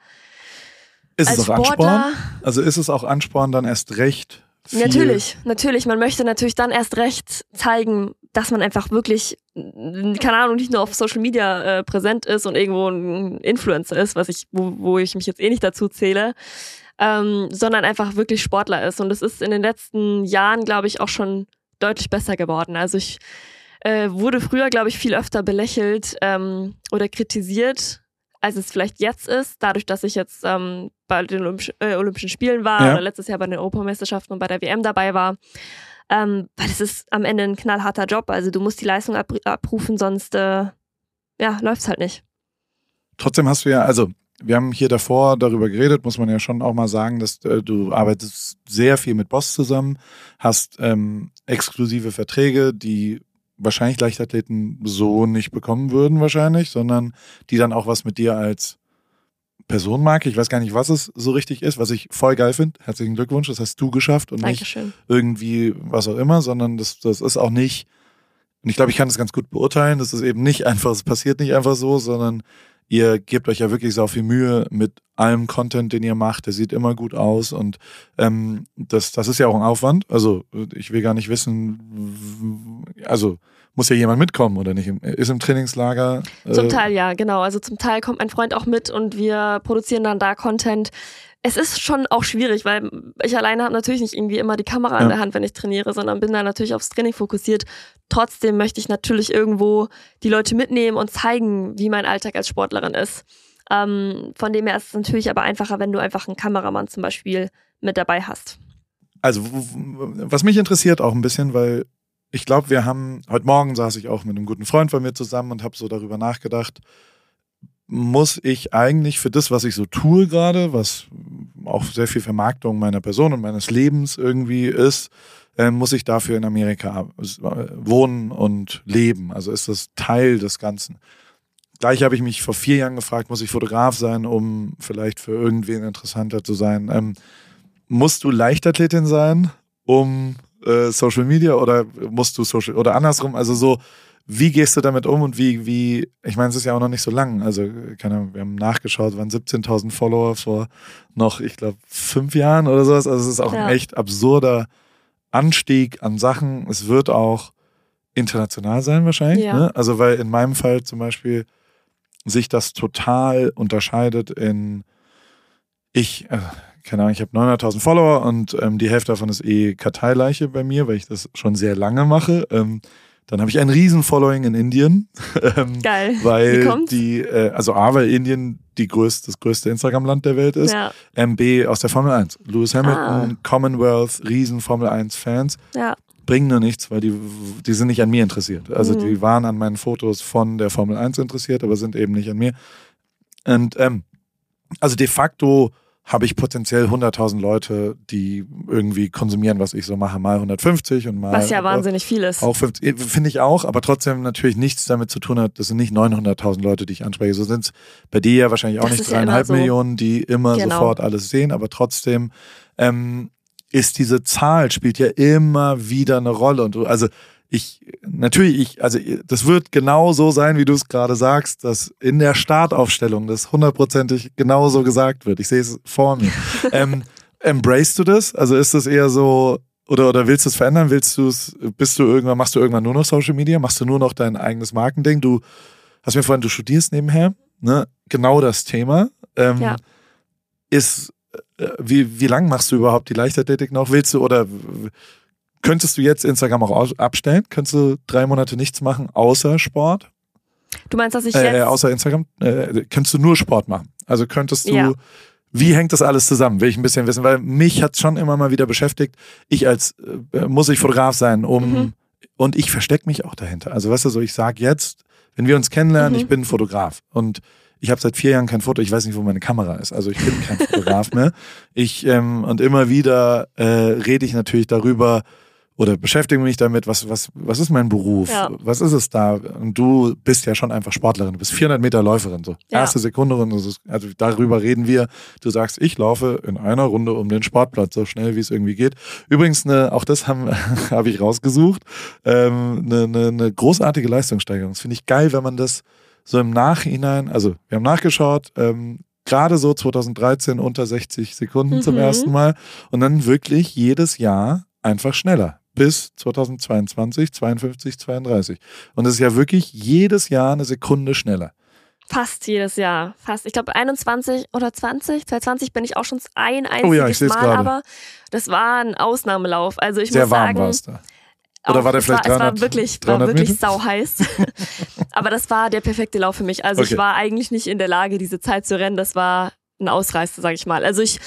Ist als es auch Sportler, Ansporn? Also ist es auch Ansporn, dann erst recht viel? Natürlich, natürlich. Man möchte natürlich dann erst recht zeigen, dass man einfach wirklich, keine Ahnung, nicht nur auf Social Media äh, präsent ist und irgendwo ein Influencer ist, was ich, wo, wo ich mich jetzt eh nicht dazu zähle, ähm, sondern einfach wirklich Sportler ist. Und es ist in den letzten Jahren, glaube ich, auch schon deutlich besser geworden. Also ich äh, wurde früher, glaube ich, viel öfter belächelt ähm, oder kritisiert, als es vielleicht jetzt ist, dadurch, dass ich jetzt ähm, bei den Olympisch, äh, Olympischen Spielen war Ja. oder letztes Jahr bei den Europameisterschaften und bei der W M dabei war. Ähm, weil es ist am Ende ein knallharter Job. Also du musst die Leistung ab, abrufen, sonst äh, ja, läuft's halt nicht. Trotzdem hast du ja, also wir haben hier davor darüber geredet, muss man ja schon auch mal sagen, dass äh, du arbeitest sehr viel mit Boss zusammen, hast ähm, exklusive Verträge, die wahrscheinlich Leichtathleten so nicht bekommen würden wahrscheinlich, sondern die dann auch was mit dir als Person mag. Ich weiß gar nicht, was es so richtig ist, was ich voll geil finde. Herzlichen Glückwunsch, das hast du geschafft und nicht Dankeschön. irgendwie was auch immer, sondern das, das ist auch nicht, und ich glaube, ich kann das ganz gut beurteilen, das ist eben nicht einfach, es passiert nicht einfach so, sondern ihr gebt euch ja wirklich sau viel Mühe mit allem Content, den ihr macht. Der sieht immer gut aus und ähm, das, das ist ja auch ein Aufwand. Also ich will gar nicht wissen, also muss ja jemand mitkommen oder nicht? Ist im Trainingslager? Äh, Zum Teil ja, genau. Also zum Teil kommt mein Freund auch mit und wir produzieren dann da Content. Es ist schon auch schwierig, weil ich alleine habe natürlich nicht irgendwie immer die Kamera Ja. in der Hand, wenn ich trainiere, sondern bin da natürlich aufs Training fokussiert. Trotzdem möchte ich natürlich irgendwo die Leute mitnehmen und zeigen, wie mein Alltag als Sportlerin ist. Ähm, von dem her ist es natürlich aber einfacher, wenn du einfach einen Kameramann zum Beispiel mit dabei hast. Also w- w- was mich interessiert auch ein bisschen, weil ich glaube, wir haben, heute Morgen saß ich auch mit einem guten Freund von mir zusammen und habe so darüber nachgedacht, muss ich eigentlich für das, was ich so tue gerade, was auch sehr viel Vermarktung meiner Person und meines Lebens irgendwie ist, äh, muss ich dafür in Amerika wohnen und leben? Also ist das Teil des Ganzen? Gleich habe ich mich vor vier Jahren gefragt, muss ich Fotograf sein, um vielleicht für irgendwen interessanter zu sein? Ähm, musst du Leichtathletin sein, um äh, Social Media oder musst du Social oder andersrum? Also so, wie gehst du damit um und wie, wie, ich meine, es ist ja auch noch nicht so lang, also keine Ahnung, wir haben nachgeschaut, waren siebzehntausend Follower vor noch, ich glaube, fünf Jahren oder sowas, also es ist auch ja. ein echt absurder Anstieg an Sachen, es wird auch international sein wahrscheinlich, ja. ne? Also weil in meinem Fall zum Beispiel sich das total unterscheidet in, ich, äh, keine Ahnung, ich habe neunhunderttausend Follower und ähm, die Hälfte davon ist eh Karteileiche bei mir, weil ich das schon sehr lange mache, ähm, Dann habe ich ein riesen Following in Indien. ähm, Geil. Weil Wie kommt's? die, äh, also A, weil Indien die größte, das größte Instagram-Land der Welt ist. Ja. M B aus der Formel eins. Lewis Hamilton, Ah. Commonwealth, riesen Formel eins Fans. Ja. Bringen nur nichts, weil die, die sind nicht an mir interessiert. Also Mhm. die waren an meinen Fotos von der Formel eins interessiert, aber sind eben nicht an mir. Und ähm, also de facto habe ich potenziell hunderttausend Leute, die irgendwie konsumieren, was ich so mache, mal hundertfünfzig und mal... Was ja wahnsinnig viel ist. Auch fünfzig, finde ich auch, aber trotzdem natürlich nichts damit zu tun hat, das sind nicht neunhunderttausend Leute, die ich anspreche. So sind es bei dir ja wahrscheinlich auch Das nicht ist ja immer dreieinhalb so. Millionen, die immer Genau. sofort alles sehen, aber trotzdem ähm, ist diese Zahl, spielt ja immer wieder eine Rolle. Und du, also ich, natürlich, ich, also das wird genau so sein, wie du es gerade sagst, dass in der Startaufstellung das hundertprozentig genauso gesagt wird. Ich sehe es vor mir. ähm, embracest du das? Also ist das eher so, oder, oder willst du es verändern? Willst du es, bist du irgendwann, machst du irgendwann nur noch Social Media? Machst du nur noch dein eigenes Markending? Du hast mir vorhin, du studierst nebenher, ne? Genau das Thema. Ähm, Ja. Ist, äh, wie, wie lang machst du überhaupt die Leichtathletik noch? Willst du, oder könntest du jetzt Instagram auch aus- abstellen? Könntest du drei Monate nichts machen, außer Sport? Du meinst, dass ich Äh, jetzt... außer Instagram? Äh, könntest du nur Sport machen? Also könntest du, Ja. wie hängt das alles zusammen? Will ich ein bisschen wissen, weil mich hat es schon immer mal wieder beschäftigt. Ich als, äh, muss ich Fotograf sein, um, Mhm. und ich verstecke mich auch dahinter. Also weißt du, so ich sage jetzt, wenn wir uns kennenlernen, Mhm. ich bin Fotograf und ich habe seit vier Jahren kein Foto, ich weiß nicht, wo meine Kamera ist. Also ich bin kein Fotograf mehr. Ich, ähm, und immer wieder äh, rede ich natürlich darüber oder beschäftige mich damit, was, was, was ist mein Beruf? Ja. Was ist es da? Und du bist ja schon einfach Sportlerin, du bist vierhundert Meter Läuferin, so. Ja. Erste Sekunde, und das ist- also darüber reden wir. Du sagst, ich laufe in einer Runde um den Sportplatz, so schnell wie es irgendwie geht. Übrigens, ne, auch das haben habe ich rausgesucht, ähm, eine, eine, eine großartige Leistungssteigerung. Das finde ich geil, wenn man das so im Nachhinein, also wir haben nachgeschaut, ähm, gerade so zweitausenddreizehn unter sechzig Sekunden zum Mhm. ersten Mal und dann wirklich jedes Jahr einfach schneller. Bis zweitausendzweiundzwanzig, zweiundfünfzig, zweiunddreißig. Und es ist ja wirklich jedes Jahr eine Sekunde schneller. Fast jedes Jahr. Fast. Ich glaube einundzwanzig oder zwanzig. zweitausendzwanzig bin ich auch schon ein einziges Oh ja, ich seh's Mal, gerade. aber das war ein Ausnahmelauf. Also ich Sehr muss warm sagen, war es da. Oder auch- war der es vielleicht war, es war dreihundert wirklich, war dreihundert wirklich Meter? sau heiß. Aber das war der perfekte Lauf für mich. Also Okay. ich war eigentlich nicht in der Lage, diese Zeit zu rennen. Das war ein Ausreißer, sag ich mal. Also ich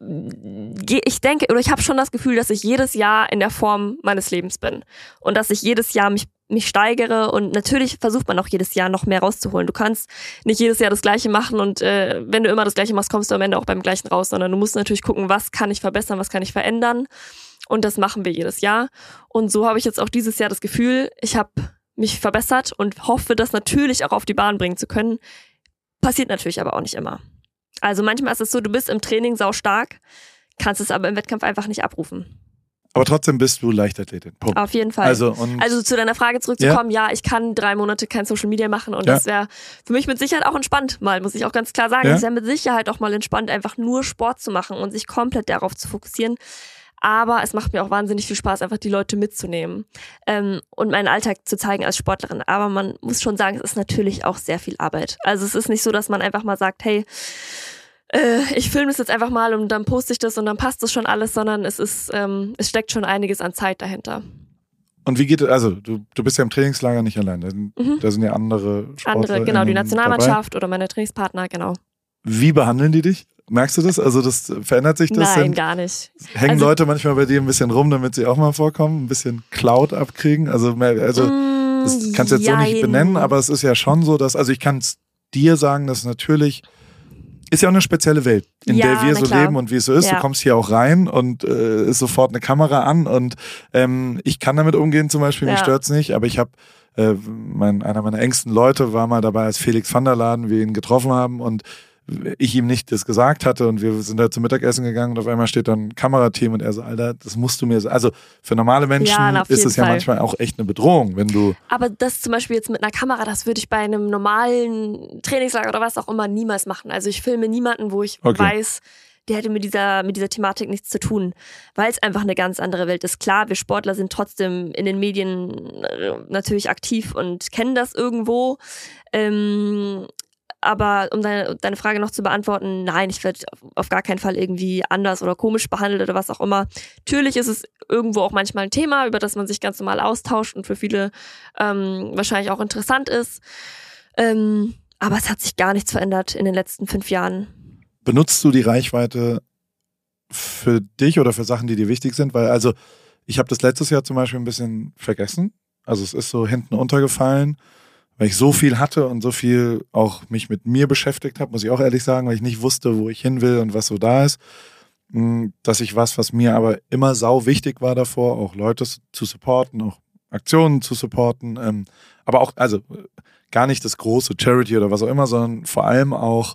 ge- ich denke, oder ich habe schon das Gefühl, dass ich jedes Jahr in der Form meines Lebens bin. Und dass ich jedes Jahr mich, mich steigere. Und natürlich versucht man auch jedes Jahr noch mehr rauszuholen. Du kannst nicht jedes Jahr das Gleiche machen und äh, wenn du immer das Gleiche machst, kommst du am Ende auch beim Gleichen raus. Sondern du musst natürlich gucken, was kann ich verbessern, was kann ich verändern. Und das machen wir jedes Jahr. Und so habe ich jetzt auch dieses Jahr das Gefühl, ich habe mich verbessert und hoffe, das natürlich auch auf die Bahn bringen zu können. Passiert natürlich aber auch nicht immer. Also manchmal ist es so, du bist im Training sau stark, kannst es aber im Wettkampf einfach nicht abrufen. Aber trotzdem bist du Leichtathletin. Punkt. Auf jeden Fall. Also, und Also zu deiner Frage zurückzukommen, ja, ich kann drei Monate kein Social Media machen und Ja. das wäre für mich mit Sicherheit auch entspannt mal, muss ich auch ganz klar sagen. Ja. Es wäre mit Sicherheit auch mal entspannt, einfach nur Sport zu machen und sich komplett darauf zu fokussieren. Aber es macht mir auch wahnsinnig viel Spaß, einfach die Leute mitzunehmen ähm, und meinen Alltag zu zeigen als Sportlerin. Aber man muss schon sagen, es ist natürlich auch sehr viel Arbeit. Also es ist nicht so, dass man einfach mal sagt, hey, äh, ich filme das jetzt einfach mal und dann poste ich das und dann passt das schon alles, sondern es ist, ähm, es steckt schon einiges an Zeit dahinter. Und wie geht es, also du, du bist ja im Trainingslager nicht allein, da, sind- Mhm. da sind ja andere Sportler. Andere, genau, die dabei. Nationalmannschaft oder meine Trainingspartner, genau. Wie behandeln die dich? Merkst du das? Also das verändert sich das? Nein, Sind- gar nicht. Hängen Also- Leute manchmal bei dir ein bisschen rum, damit sie auch mal vorkommen, ein bisschen Cloud abkriegen? Also, mehr- also Mm, das kannst du jetzt so nicht jein. benennen, aber es ist ja schon so, dass, also ich kann es dir sagen, dass natürlich, ist ja auch eine spezielle Welt, in Ja, der wir na so klar. leben und wie es so ist. Ja. Du kommst hier auch rein und äh, ist sofort eine Kamera an und ähm, ich kann damit umgehen zum Beispiel, mich Ja. stört's nicht, aber ich habe, äh, mein, einer meiner engsten Leute war mal dabei, als Felix van der Laden wir ihn getroffen haben und ich ihm nicht das gesagt hatte und wir sind da zum Mittagessen gegangen und auf einmal steht dann ein Kamerateam und er so, Alter, das musst du mir sagen. Also für normale Menschen Ja, na, auf ist jeden es ja Fall. manchmal auch echt eine Bedrohung, wenn du... Aber das zum Beispiel jetzt mit einer Kamera, das würde ich bei einem normalen Trainingslager oder was auch immer niemals machen. Also ich filme niemanden, wo ich Okay. weiß, der hätte mit dieser, mit dieser Thematik nichts zu tun, weil es einfach eine ganz andere Welt ist. Klar, wir Sportler sind trotzdem in den Medien äh, natürlich aktiv und kennen das irgendwo. Ähm, aber um deine, deine Frage noch zu beantworten, nein, ich werde auf, auf gar keinen Fall irgendwie anders oder komisch behandelt oder was auch immer. Natürlich ist es irgendwo auch manchmal ein Thema, über das man sich ganz normal austauscht und für viele ähm, wahrscheinlich auch interessant ist. Ähm, aber es hat sich gar nichts verändert in den letzten fünf Jahren. Benutzt du die Reichweite für dich oder für Sachen, die dir wichtig sind? Weil also ich habe das letztes Jahr zum Beispiel ein bisschen vergessen. Also es ist so hinten untergefallen, weil ich so viel hatte und so viel auch mich mit mir beschäftigt habe, muss ich auch ehrlich sagen, weil ich nicht wusste, wo ich hin will und was so da ist. Dass ich was, was mir aber immer sau wichtig war davor, auch Leute zu supporten, auch Aktionen zu supporten, ähm, aber auch, also gar nicht das große Charity oder was auch immer, sondern vor allem auch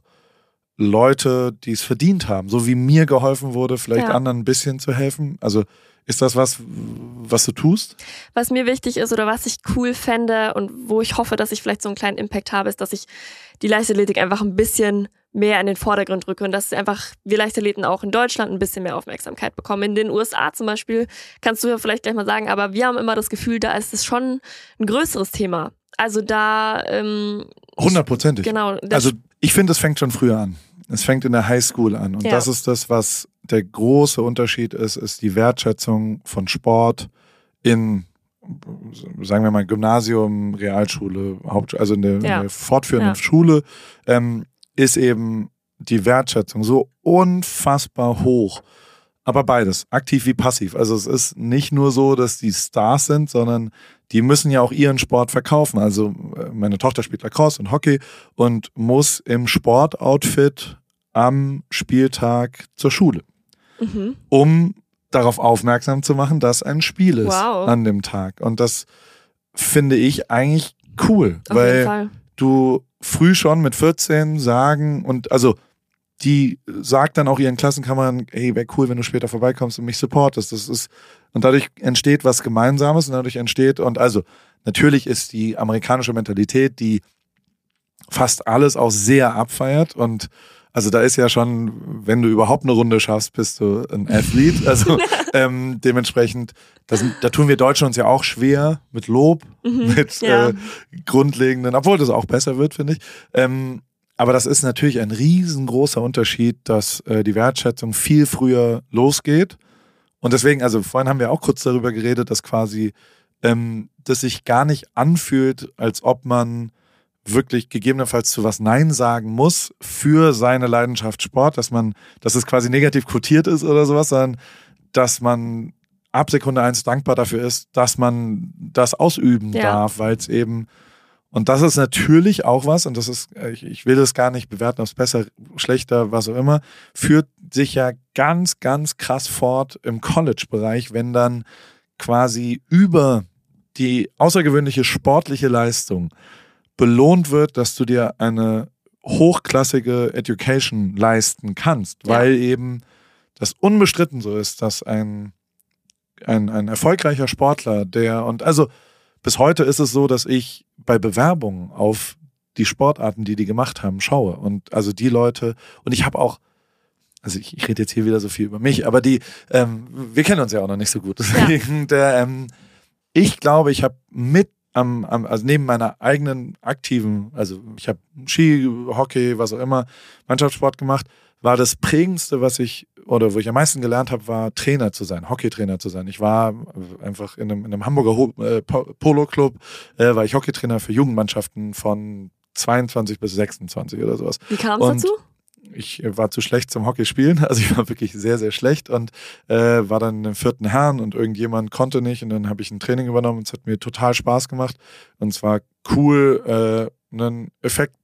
Leute, die es verdient haben, so wie mir geholfen wurde, vielleicht Ja. anderen ein bisschen zu helfen. Also ist das was, was du tust? Was mir wichtig ist oder was ich cool fände und wo ich hoffe, dass ich vielleicht so einen kleinen Impact habe, ist, dass ich die Leichtathletik einfach ein bisschen mehr in den Vordergrund rücke und dass einfach wir Leichtathleten auch in Deutschland ein bisschen mehr Aufmerksamkeit bekommen. In den U S A zum Beispiel, kannst du ja vielleicht gleich mal sagen, aber wir haben immer das Gefühl, da ist es schon ein größeres Thema. Also da... Ähm, Hundertprozentig. Genau. der Also ich finde, es fängt schon früher an. Es fängt in der Highschool an. Und Ja. das ist das, was der große Unterschied ist, ist die Wertschätzung von Sport in, sagen wir mal, Gymnasium, Realschule, Hauptschule, also in der, Ja. in der fortführenden Ja. Schule, ähm, ist eben die Wertschätzung so unfassbar hoch. Aber beides, aktiv wie passiv. Also es ist nicht nur so, dass die Stars sind, sondern die müssen ja auch ihren Sport verkaufen. Also meine Tochter spielt Lacrosse und Hockey und muss im Sportoutfit am Spieltag zur Schule, Mhm. um darauf aufmerksam zu machen, dass ein Spiel ist Wow. an dem Tag. Und das finde ich eigentlich cool, Auf jeden weil Fall. du früh schon mit vierzehn sagen und also die sagt dann auch ihren Klassenkameraden, hey, wäre cool, wenn du später vorbeikommst und mich supportest. Das ist, und dadurch entsteht was Gemeinsames und dadurch entsteht, und also natürlich ist die amerikanische Mentalität, die fast alles auch sehr abfeiert und also da ist ja schon, wenn du überhaupt eine Runde schaffst, bist du ein Athlet. Also ähm, dementsprechend, da, sind, da tun wir Deutschen uns ja auch schwer mit Lob, Mhm. mit Ja. äh, grundlegenden, obwohl das auch besser wird, finde ich. Ähm, aber das ist natürlich ein riesengroßer Unterschied, dass äh, die Wertschätzung viel früher losgeht. Und deswegen, also vorhin haben wir auch kurz darüber geredet, dass quasi ähm, das sich gar nicht anfühlt, als ob man wirklich gegebenenfalls zu was Nein sagen muss für seine Leidenschaft Sport, dass man, dass es quasi negativ quotiert ist oder sowas, sondern dass man ab Sekunde eins dankbar dafür ist, dass man das ausüben Ja. darf, weil es eben, und das ist natürlich auch was, und das ist, ich, ich will das gar nicht bewerten, ob es besser, schlechter, was auch immer, führt sich ja ganz, ganz krass fort im College-Bereich, wenn dann quasi über die außergewöhnliche sportliche Leistung belohnt wird, dass du dir eine hochklassige Education leisten kannst, Ja. weil eben das unbestritten so ist, dass ein, ein, ein erfolgreicher Sportler, der, und also bis heute ist es so, dass ich bei Bewerbungen auf die Sportarten, die die gemacht haben, schaue. Und also die Leute, und ich habe auch, also ich, ich rede jetzt hier wieder so viel über mich, aber die, ähm, wir kennen uns ja auch noch nicht so gut. Deswegen, der, ähm, ich glaube, ich habe mit am, am, also neben meiner eigenen aktiven, also ich habe Ski, Hockey, was auch immer, Mannschaftssport gemacht, war das Prägendste, was ich, oder wo ich am meisten gelernt habe, war Trainer zu sein, Hockeytrainer zu sein. Ich war einfach in einem, in einem Hamburger Ho äh, Polo-Club, äh, war ich Hockeytrainer für Jugendmannschaften von zweiundzwanzig bis sechsundzwanzig oder sowas. Wie kam es Und dazu? ich war zu schlecht zum Hockeyspielen, also ich war wirklich sehr, sehr schlecht und äh, war dann im vierten Herrn und irgendjemand konnte nicht und dann habe ich ein Training übernommen und es hat mir total Spaß gemacht und es war cool, äh, einen Effekt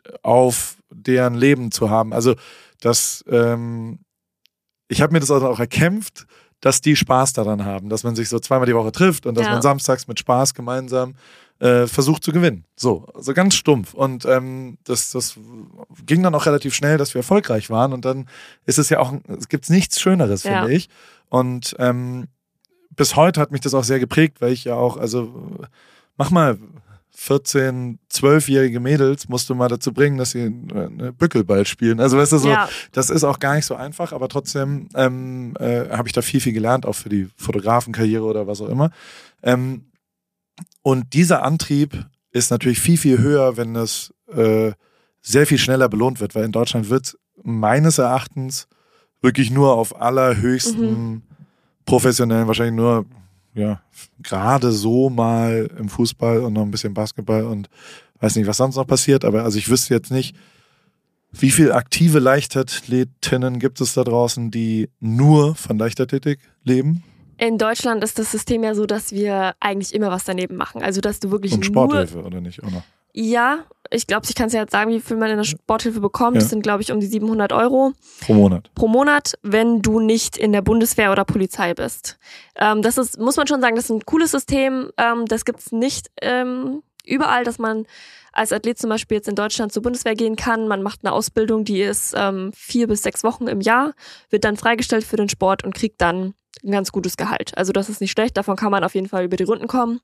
auf deren Leben zu haben. Also das, ähm, ich habe mir das also auch erkämpft, dass die Spaß daran haben, dass man sich so zweimal die Woche trifft und dass Ja. man samstags mit Spaß gemeinsam äh, versucht zu gewinnen. So, so ganz stumpf. Und ähm, das, das ging dann auch relativ schnell, dass wir erfolgreich waren. Und dann ist es ja auch, es gibt nichts Schöneres, Ja. finde ich. Und ähm, bis heute hat mich das auch sehr geprägt, weil ich ja auch, also mach mal vierzehn-, zwölfjährige Mädels musst du mal dazu bringen, dass sie äh, Bückelball spielen. Also weißt du, so, Ja. das ist auch gar nicht so einfach, aber trotzdem ähm, äh, habe ich da viel, viel gelernt, auch für die Fotografenkarriere oder was auch immer. Ähm, und dieser Antrieb ist natürlich viel, viel höher, wenn es äh, sehr viel schneller belohnt wird, weil in Deutschland wird meines Erachtens wirklich nur auf allerhöchsten Mhm. professionellen, wahrscheinlich nur ja, gerade so mal im Fußball und noch ein bisschen Basketball und weiß nicht, was sonst noch passiert, aber also ich wüsste jetzt nicht, wie viele aktive Leichtathletinnen gibt es da draußen, die nur von Leichtathletik leben? In Deutschland ist das System ja so, dass wir eigentlich immer was daneben machen. Also, dass du wirklich Und nur... Sporthilfe, oder nicht? Auch noch? Ja, ich glaube, ich kann es ja jetzt sagen, wie viel man in der Sporthilfe bekommt. Ja. Das sind, glaube ich, um die siebenhundert Euro Pro Monat. pro Monat, wenn du nicht in der Bundeswehr oder Polizei bist. Ähm, das ist, muss man schon sagen, das ist ein cooles System. Ähm, das gibt's nicht ähm, überall, dass man als Athlet zum Beispiel jetzt in Deutschland zur Bundeswehr gehen kann. Man macht eine Ausbildung, die ist ähm, vier bis sechs Wochen im Jahr, wird dann freigestellt für den Sport und kriegt dann ein ganz gutes Gehalt. Also das ist nicht schlecht, davon kann man auf jeden Fall über die Runden kommen.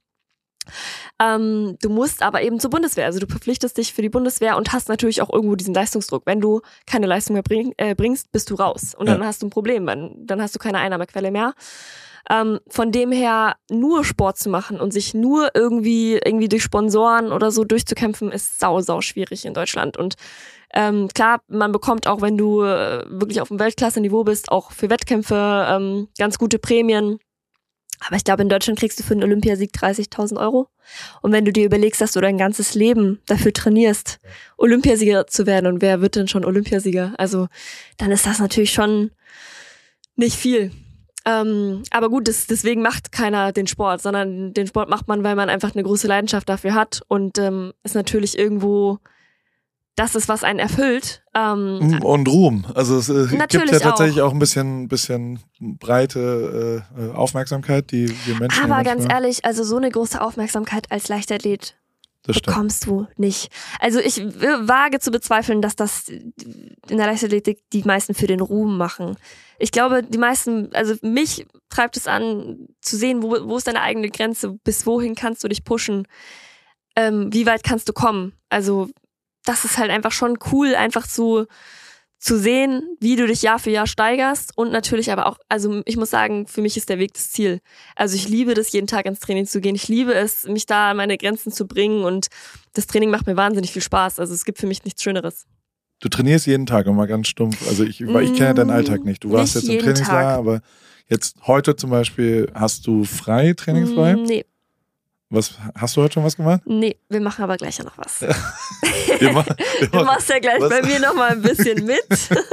Ähm, du musst aber eben zur Bundeswehr, also du verpflichtest dich für die Bundeswehr und hast natürlich auch irgendwo diesen Leistungsdruck. Wenn du keine Leistung mehr bring, äh, bringst, bist du raus und Ja. dann hast du ein Problem, dann, dann hast du keine Einnahmequelle mehr. Ähm, von dem her, nur Sport zu machen und sich nur irgendwie irgendwie durch Sponsoren oder so durchzukämpfen, ist sau, sau schwierig in Deutschland. Und ähm, klar, man bekommt auch, wenn du äh, wirklich auf dem Weltklasse-Niveau bist, auch für Wettkämpfe ähm, ganz gute Prämien. Aber ich glaube, in Deutschland kriegst du für einen Olympiasieg dreißigtausend Euro. Und wenn du dir überlegst, dass du dein ganzes Leben dafür trainierst, Olympiasieger zu werden, und wer wird denn schon Olympiasieger? Also, dann ist das natürlich schon nicht viel. Ähm, aber gut, das, deswegen macht keiner den Sport, sondern den Sport macht man, weil man einfach eine große Leidenschaft dafür hat und ähm, ist natürlich irgendwo das ist, was einen erfüllt. Ähm, Und Ruhm. Also es äh, gibt Natürlich ja tatsächlich auch. auch ein bisschen, bisschen breite äh, Aufmerksamkeit, die wir Menschen aber ja ganz manchmal- ehrlich, also so eine große Aufmerksamkeit als Leichtathlet das stimmt. bekommst du nicht. Also ich w- wage zu bezweifeln, dass das in der Leichtathletik die meisten für den Ruhm machen. Ich glaube, die meisten, also mich treibt es an, zu sehen, wo, wo ist deine eigene Grenze, bis wohin kannst du dich pushen, ähm, wie weit kannst du kommen. Also das ist halt einfach schon cool, einfach zu, zu sehen, wie du dich Jahr für Jahr steigerst und natürlich aber auch, also ich muss sagen, für mich ist der Weg das Ziel. Also ich liebe das, jeden Tag ins Training zu gehen. Ich liebe es, mich da an meine Grenzen zu bringen und das Training macht mir wahnsinnig viel Spaß. Also es gibt für mich nichts Schöneres. Du trainierst jeden Tag immer ganz stumpf. Also ich, weil ich kenne ja deinen Alltag nicht. Du warst Nicht jetzt im jeden Trainingslager, Tag. aber jetzt heute zum Beispiel hast du frei, trainingsfrei? Mm, Nee, Was, hast du heute schon was gemacht? nee, wir machen aber gleich ja noch was. Wir machen, wir Du machen, machst ja gleich Was? bei mir noch mal ein bisschen mit.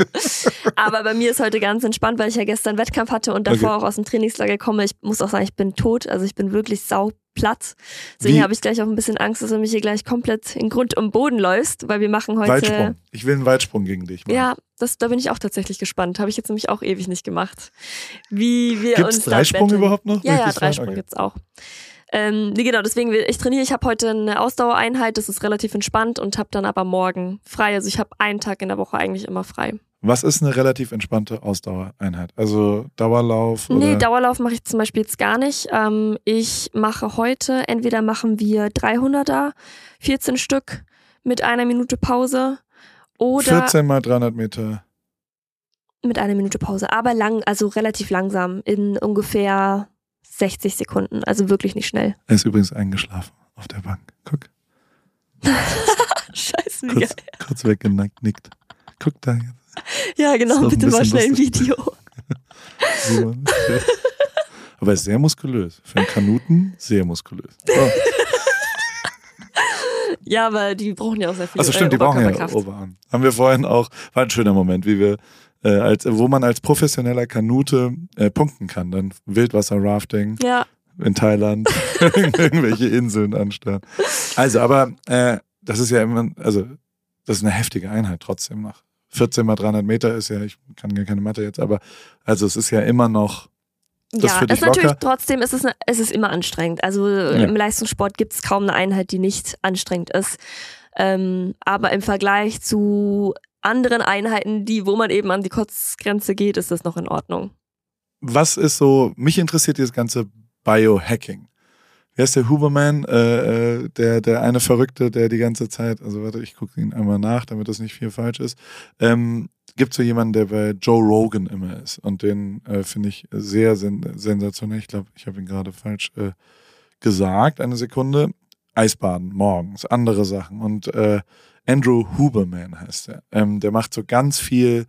Aber bei mir ist heute ganz entspannt, weil ich ja gestern Wettkampf hatte und davor Okay. auch aus dem Trainingslager komme. Ich muss auch sagen, ich bin tot. Also ich bin wirklich sauplatt. Deswegen Wie- habe ich gleich auch ein bisschen Angst, dass du mich hier gleich komplett in Grund und Boden läufst, weil wir machen heute... Weitsprung. Ich will einen Weitsprung gegen dich machen. Ja, das, da bin ich auch tatsächlich gespannt. Habe ich jetzt nämlich auch ewig nicht gemacht. Wie wir Gibt's uns da Dreisprung betteln. überhaupt noch? Ja, Will ich ja, das fragen? Dreisprung Okay. gibt's auch. Ähm, nee, genau, deswegen, will- ich trainiere, ich habe heute eine Ausdauereinheit, das ist relativ entspannt und habe dann aber morgen frei. Also ich habe einen Tag in der Woche eigentlich immer frei. Was ist eine relativ entspannte Ausdauereinheit? Also Dauerlauf oder? Nee, Dauerlauf mache ich zum Beispiel jetzt gar nicht. Ähm, ich mache heute, entweder machen wir dreihunderter, vierzehn Stück mit einer Minute Pause oder vierzehn mal dreihundert Meter. mit einer Minute Pause. Aber lang, also relativ langsam, in ungefähr sechzig Sekunden. Also wirklich nicht schnell. Er ist übrigens eingeschlafen auf der Bank. Guck, Scheiße, wie kurz, geil. kurz weggenickt. Guck da jetzt. Ja, Ist genau, doch ein bitte mal bisschen schnell ein lustig. Video. Simon. Aber er ist sehr muskulös. Für einen Kanuten sehr muskulös. Oh. Ja, aber die brauchen ja auch sehr viel Also stimmt, äh, die brauchen ja Oberkörperkraft. Oberarm. Haben wir vorhin auch, war ein schöner Moment, wie wir, äh, als, wo man als professioneller Kanute äh, punkten kann. Dann Wildwasser-Rafting Ja, in Thailand, irgendwelche Inseln anstarren. Also, aber äh, das ist ja immer, also das ist eine heftige Einheit trotzdem noch. vierzehn mal dreihundert Meter ist ja, ich kann gar keine Mathe jetzt, aber also es ist ja immer noch Das ja, für dich ist natürlich locker? trotzdem, ist es, ne, es ist immer anstrengend. Also Ja. im Leistungssport gibt es kaum eine Einheit, die nicht anstrengend ist. Ähm, aber im Vergleich zu anderen Einheiten, die, wo man eben an die Kotzgrenze geht, ist das noch in Ordnung. Was ist so, mich interessiert dieses ganze Biohacking. Wer ist der Huberman, äh, äh, der, der eine Verrückte, der die ganze Zeit, also warte, ich gucke ihn einmal nach, damit das nicht viel falsch ist. Ähm, gibt so jemanden, der bei Joe Rogan immer ist und den äh, finde ich sehr sen- sensationell. Ich glaube, ich habe ihn gerade falsch äh, gesagt, eine Sekunde. Eisbaden morgens, andere Sachen und äh, Andrew Huberman heißt er. Ähm, der macht so ganz viel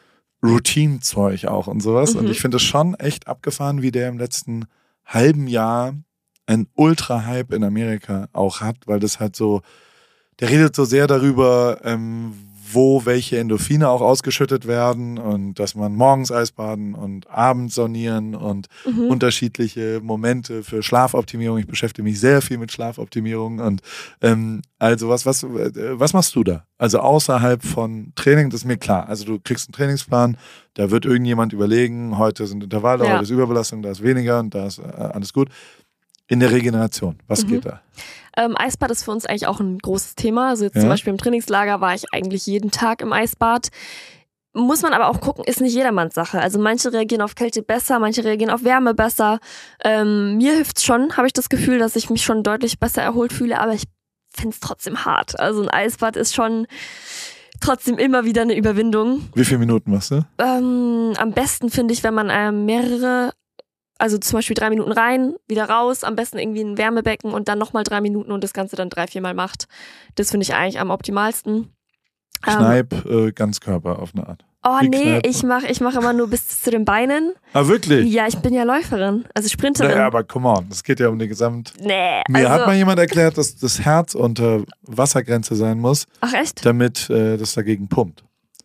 Routine-Zeug auch und sowas. Mhm. Und ich finde es schon echt abgefahren, wie der im letzten halben Jahr einen Ultra-Hype in Amerika auch hat, weil das halt so, der redet so sehr darüber, ähm, wo welche Endorphine auch ausgeschüttet werden und dass man morgens Eisbaden und abends saunieren und Mhm. unterschiedliche Momente für Schlafoptimierung. Ich beschäftige mich sehr viel mit Schlafoptimierung und ähm, also was, was, äh, was machst du da? Also außerhalb von Training, das ist mir klar. Also du kriegst einen Trainingsplan, da wird irgendjemand überlegen, heute sind Intervalle, Ja. heute ist Überbelastung, da ist weniger und da ist äh, alles gut. In der Regeneration, was Mhm. geht da? Ähm, Eisbad ist für uns eigentlich auch ein großes Thema. Also jetzt Ja. zum Beispiel im Trainingslager war ich eigentlich jeden Tag im Eisbad. Muss man aber auch gucken, ist nicht jedermanns Sache. Also manche reagieren auf Kälte besser, manche reagieren auf Wärme besser. Ähm, mir hilft's schon, habe ich das Gefühl, dass ich mich schon deutlich besser erholt fühle, aber ich find's trotzdem hart. Also ein Eisbad ist schon trotzdem immer wieder eine Überwindung. Wie viele Minuten machst du? Ähm, am besten finde ich, wenn man ähm, mehrere, also zum Beispiel drei Minuten rein, wieder raus, am besten irgendwie ein Wärmebecken und dann nochmal drei Minuten und das Ganze dann drei, viermal macht. Das finde ich eigentlich am optimalsten. Ähm, Kneip, äh, Ganzkörper auf eine Art. oh Wie nee, Kneipe? ich mache ich mach immer nur bis zu den Beinen. Ah, wirklich? Ja, ich bin ja Läuferin, also Sprinterin. Naja, aber come on, es geht ja um die Gesamt... nee, Mir hat mal also, jemand erklärt, dass das Herz unter Wassergrenze sein muss, ach echt? damit äh, das dagegen pumpt.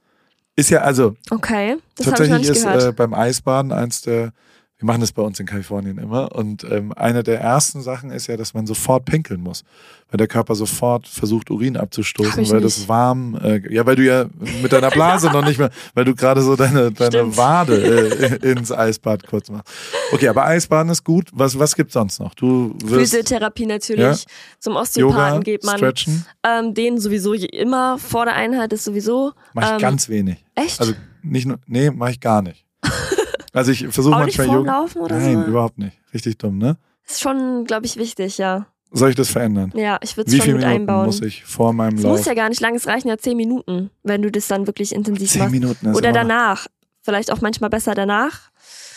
Ist ja, also Okay, das habe ich noch tatsächlich nicht ist gehört. äh, beim Eisbaden eins der, wir machen das bei uns in Kalifornien immer und ähm, eine der ersten Sachen ist ja, dass man sofort pinkeln muss, weil der Körper sofort versucht Urin Hab abzustoßen, ich weil nicht. das warm, äh, ja, weil du ja mit deiner Blase noch nicht mehr, weil du gerade so deine, deine Stimmt. Wade äh, ins Eisbad kurz machst. Okay, aber Eisbaden ist gut. Was, was gibt's sonst noch? Du wirst Physiotherapie natürlich. Ja. Zum Osteopathen Yoga, geht man. Stretchen, Ähm, den sowieso je- immer vor der Einheit ist sowieso. mache ich ähm, ganz wenig. Echt? Also nicht nur, nee, mache ich gar nicht. Also ich versuche auch nicht manchmal vorm Yoga. Laufen oder Nein, so? überhaupt nicht. Richtig dumm, ne? Ist schon, glaube ich, wichtig, ja. Soll ich das verändern? Ja, ich würde es Wie schon viele mit Minuten einbauen. muss ich vor meinem Es Lauf? muss ja gar nicht lang, es reichen ja zehn Minuten, wenn du das dann wirklich intensiv Zehn machst. Minuten ist Oder immer noch- danach. Vielleicht auch manchmal besser danach.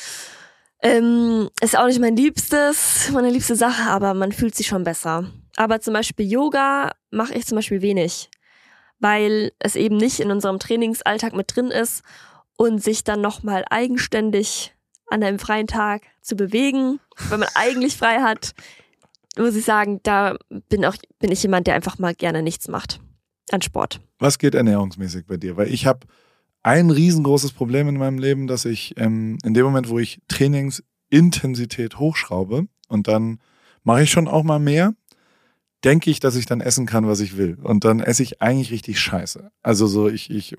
Ähm, ist auch nicht mein liebstes, meine liebste Sache, aber man fühlt sich schon besser. Aber zum Beispiel Yoga mache ich zum Beispiel wenig, weil es eben nicht in unserem Trainingsalltag mit drin ist und sich dann nochmal eigenständig an einem freien Tag zu bewegen, wenn man eigentlich frei hat, muss ich sagen, da bin auch bin ich jemand, der einfach mal gerne nichts macht an Sport. Was geht ernährungsmäßig bei dir? Weil ich habe ein riesengroßes Problem in meinem Leben, dass ich ähm, in dem Moment, wo ich Trainingsintensität hochschraube und dann mache ich schon auch mal mehr, denke ich, dass ich dann essen kann, was ich will. Und dann esse ich eigentlich richtig scheiße. Also so, ich, ich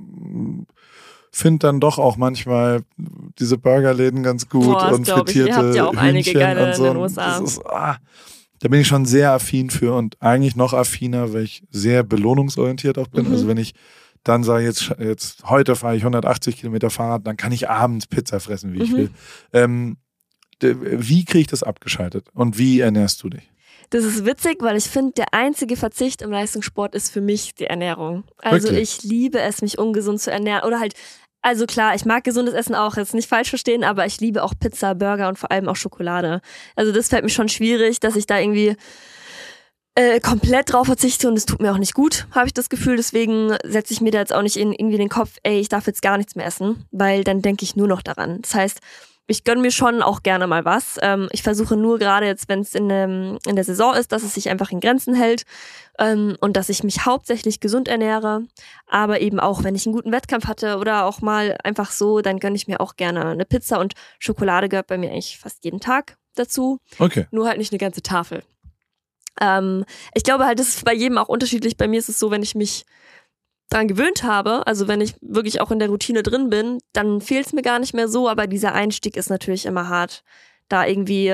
finde dann doch auch manchmal diese Burgerläden ganz gut Boah, das und glaub ich. Ihr frittierte habt ja auch einige Hühnchen geile und so. in den U S A. Das ist, ah, da bin ich schon sehr affin für und eigentlich noch affiner, weil ich sehr belohnungsorientiert auch bin. Mhm. Also wenn ich dann sage, jetzt, jetzt heute fahre ich hundertachtzig Kilometer Fahrrad, dann kann ich abends Pizza fressen, wie ich Mhm. will. Ähm, d- wie kriege ich das abgeschaltet und wie ernährst du dich? Das ist witzig, weil ich finde, der einzige Verzicht im Leistungssport ist für mich die Ernährung. Also Wirklich? ich liebe es, mich ungesund zu ernähren. Oder halt, also klar, ich mag gesundes Essen auch, jetzt nicht falsch verstehen, aber ich liebe auch Pizza, Burger und vor allem auch Schokolade. Also das fällt mir schon schwierig, dass ich da irgendwie äh, komplett drauf verzichte und es tut mir auch nicht gut, habe ich das Gefühl. Deswegen setze ich mir da jetzt auch nicht in, irgendwie den Kopf, ey, ich darf jetzt gar nichts mehr essen, weil dann denke ich nur noch daran. Das heißt, ich gönne mir schon auch gerne mal was. Ähm, ich versuche nur gerade jetzt, wenn es in, ähm, in der Saison ist, dass es sich einfach in Grenzen hält ähm, und dass ich mich hauptsächlich gesund ernähre. Aber eben auch, wenn ich einen guten Wettkampf hatte oder auch mal einfach so, dann gönne ich mir auch gerne eine Pizza und Schokolade gehört bei mir eigentlich fast jeden Tag dazu. Okay. Nur halt nicht eine ganze Tafel. Ähm, ich glaube halt, das ist bei jedem auch unterschiedlich. Bei mir ist es so, wenn ich mich dran gewöhnt habe, also wenn ich wirklich auch in der Routine drin bin, dann fehlt es mir gar nicht mehr so, aber dieser Einstieg ist natürlich immer hart, da irgendwie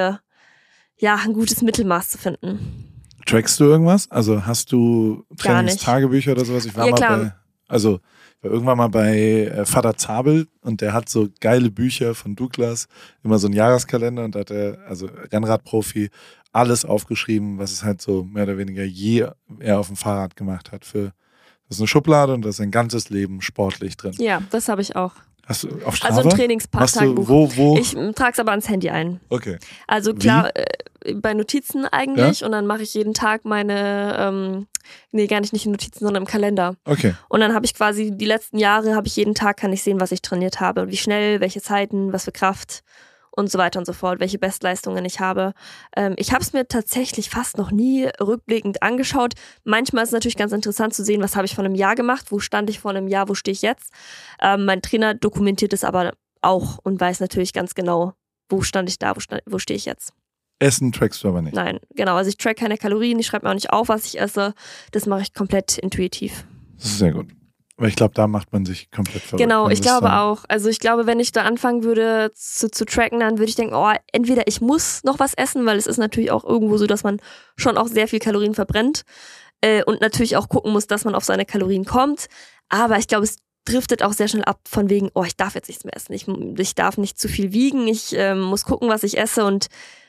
ja ein gutes Mittelmaß zu finden. Trackst du irgendwas? Also hast du Gar nicht. Trainingstagebücher oder sowas? Ich war Ja, mal klar. bei, also ich war irgendwann mal bei äh, Vater Zabel und der hat so geile Bücher von Douglas, immer so einen Jahreskalender und da hat er, also Rennradprofi, alles aufgeschrieben, was es halt so mehr oder weniger je er auf dem Fahrrad gemacht hat. Für, das ist eine Schublade und da ist sein ganzes Leben sportlich drin. Ja, das habe ich auch. Hast du auf Strava? Also ein Hast du, Trainingstagebuch. wo, wo? Ich trage es aber ans Handy ein. Okay. Also klar, äh, bei Notizen eigentlich Ja? und dann mache ich jeden Tag meine, ähm, nee, gar nicht nicht in Notizen, sondern im Kalender. Okay. Und dann habe ich quasi die letzten Jahre, habe ich jeden Tag, kann ich sehen, was ich trainiert habe, wie schnell, welche Zeiten, was für Kraft und so weiter und so fort, welche Bestleistungen ich habe. Ähm, ich habe es mir tatsächlich fast noch nie rückblickend angeschaut. Manchmal ist es natürlich ganz interessant zu sehen, was habe ich vor einem Jahr gemacht, wo stand ich vor einem Jahr, wo stehe ich jetzt. Ähm, mein Trainer dokumentiert es aber auch und weiß natürlich ganz genau, wo stand ich da, wo, stand, wo stehe ich jetzt. Essen trackst du aber nicht. Nein, genau, also ich track keine Kalorien, ich schreibe mir auch nicht auf, was ich esse. Das mache ich komplett intuitiv. Das ist sehr gut. Weil ich glaube, da macht man sich komplett verrückt. Genau, wenn ich das glaube dann- auch. Also ich glaube, wenn ich da anfangen würde zu, zu tracken, dann würde ich denken, oh, entweder ich muss noch was essen, weil es ist natürlich auch irgendwo so, dass man schon auch sehr viel Kalorien verbrennt äh, und natürlich auch gucken muss, dass man auf seine Kalorien kommt. Aber ich glaube, es driftet auch sehr schnell ab von wegen, oh, ich darf jetzt nichts mehr essen. Ich, ich darf nicht zu viel wiegen, ich ähm, muss gucken, was ich esse und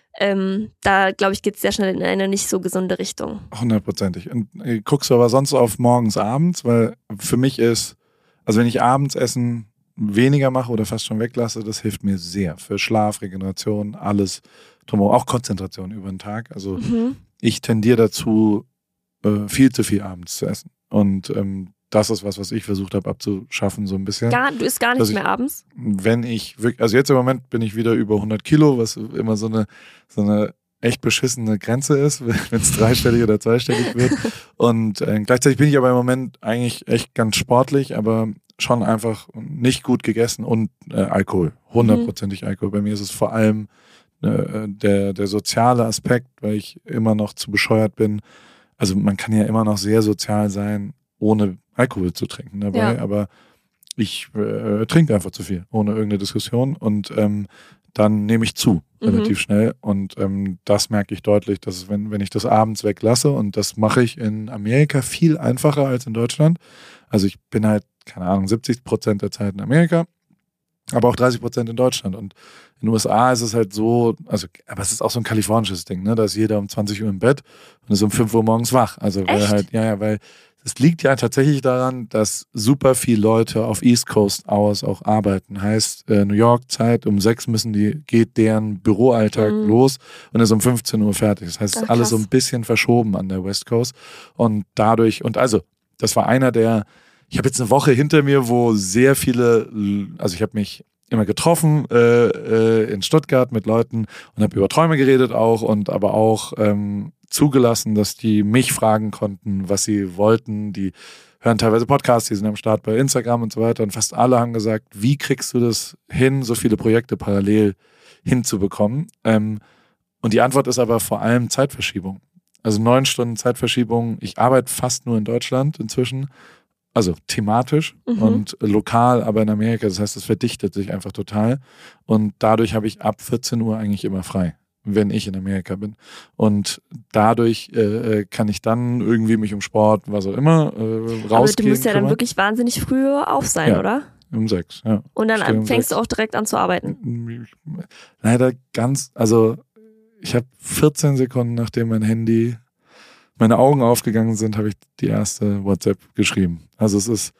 ähm, da, glaube ich, geht es sehr schnell in eine nicht so gesunde Richtung. Hundertprozentig. Und äh, guckst du aber sonst auf morgens, abends, weil für mich ist, also wenn ich abends Essen weniger mache oder fast schon weglasse, das hilft mir sehr für Schlaf, Regeneration, alles drumherum, auch Konzentration über den Tag. Also Mhm. ich tendiere dazu, äh, viel zu viel abends zu essen. Und ähm, das ist was, was ich versucht habe abzuschaffen, so ein bisschen. Gar, du isst gar Dass nichts ich- mehr abends? Wenn ich wirklich, also jetzt im Moment bin ich wieder über hundert Kilo, was immer so eine, so eine echt beschissene Grenze ist, wenn es dreistellig oder zweistellig wird. Und äh, gleichzeitig bin ich aber im Moment eigentlich echt ganz sportlich, aber schon einfach nicht gut gegessen und äh, Alkohol, hundertprozentig Alkohol. Bei mir ist es vor allem äh, der, der soziale Aspekt, weil ich immer noch zu bescheuert bin. Also man kann ja immer noch sehr sozial sein, ohne Alkohol zu trinken dabei, Ja. aber ich äh, trinke einfach zu viel, ohne irgendeine Diskussion und ähm, dann nehme ich zu, Mhm. relativ schnell und ähm, das merke ich deutlich, dass wenn, wenn ich das abends weglasse und das mache ich in Amerika viel einfacher als in Deutschland, also ich bin halt, keine Ahnung, siebzig Prozent der Zeit in Amerika, aber auch dreißig Prozent in Deutschland und in den U S A ist es halt so, also, aber es ist auch so ein kalifornisches Ding, ne, da ist jeder um zwanzig Uhr im Bett und ist um fünf Uhr morgens wach, also weil Echt? halt, ja, ja, weil es liegt ja tatsächlich daran, dass super viele Leute auf East Coast Hours auch arbeiten. Heißt, äh, New York Zeit, um sechs müssen die, geht deren Büroalltag Mhm. los und ist um fünfzehn Uhr fertig. Das heißt, es ist Ach, alles so krass. ein bisschen verschoben an der West Coast. Und dadurch, und also, das war einer der, ich habe jetzt eine Woche hinter mir, wo sehr viele, also ich habe mich immer getroffen äh, äh, in Stuttgart mit Leuten und habe über Träume geredet auch und aber auch ähm, zugelassen, dass die mich fragen konnten, was sie wollten. Die hören teilweise Podcasts, die sind am Start bei Instagram und so weiter und fast alle haben gesagt, wie kriegst du das hin, so viele Projekte parallel hinzubekommen? Ähm, und die Antwort ist aber vor allem Zeitverschiebung. Also neun Stunden Zeitverschiebung. Ich arbeite fast nur in Deutschland inzwischen. Also thematisch Mhm. und lokal, aber in Amerika. Das heißt, es verdichtet sich einfach total. Und dadurch habe ich ab vierzehn Uhr eigentlich immer frei, wenn ich in Amerika bin. Und dadurch äh, kann ich dann irgendwie mich um Sport, was auch immer, äh, rausgehen. Aber du musst ja dann kümmern. wirklich wahnsinnig früh auf sein, Ja. oder? Um sechs, ja. Und dann Stehe um fängst sechs. du auch direkt an zu arbeiten. Leider ganz, also ich habe vierzehn Sekunden, nachdem mein Handy, meine Augen aufgegangen sind, habe ich die erste WhatsApp geschrieben. Also es ist,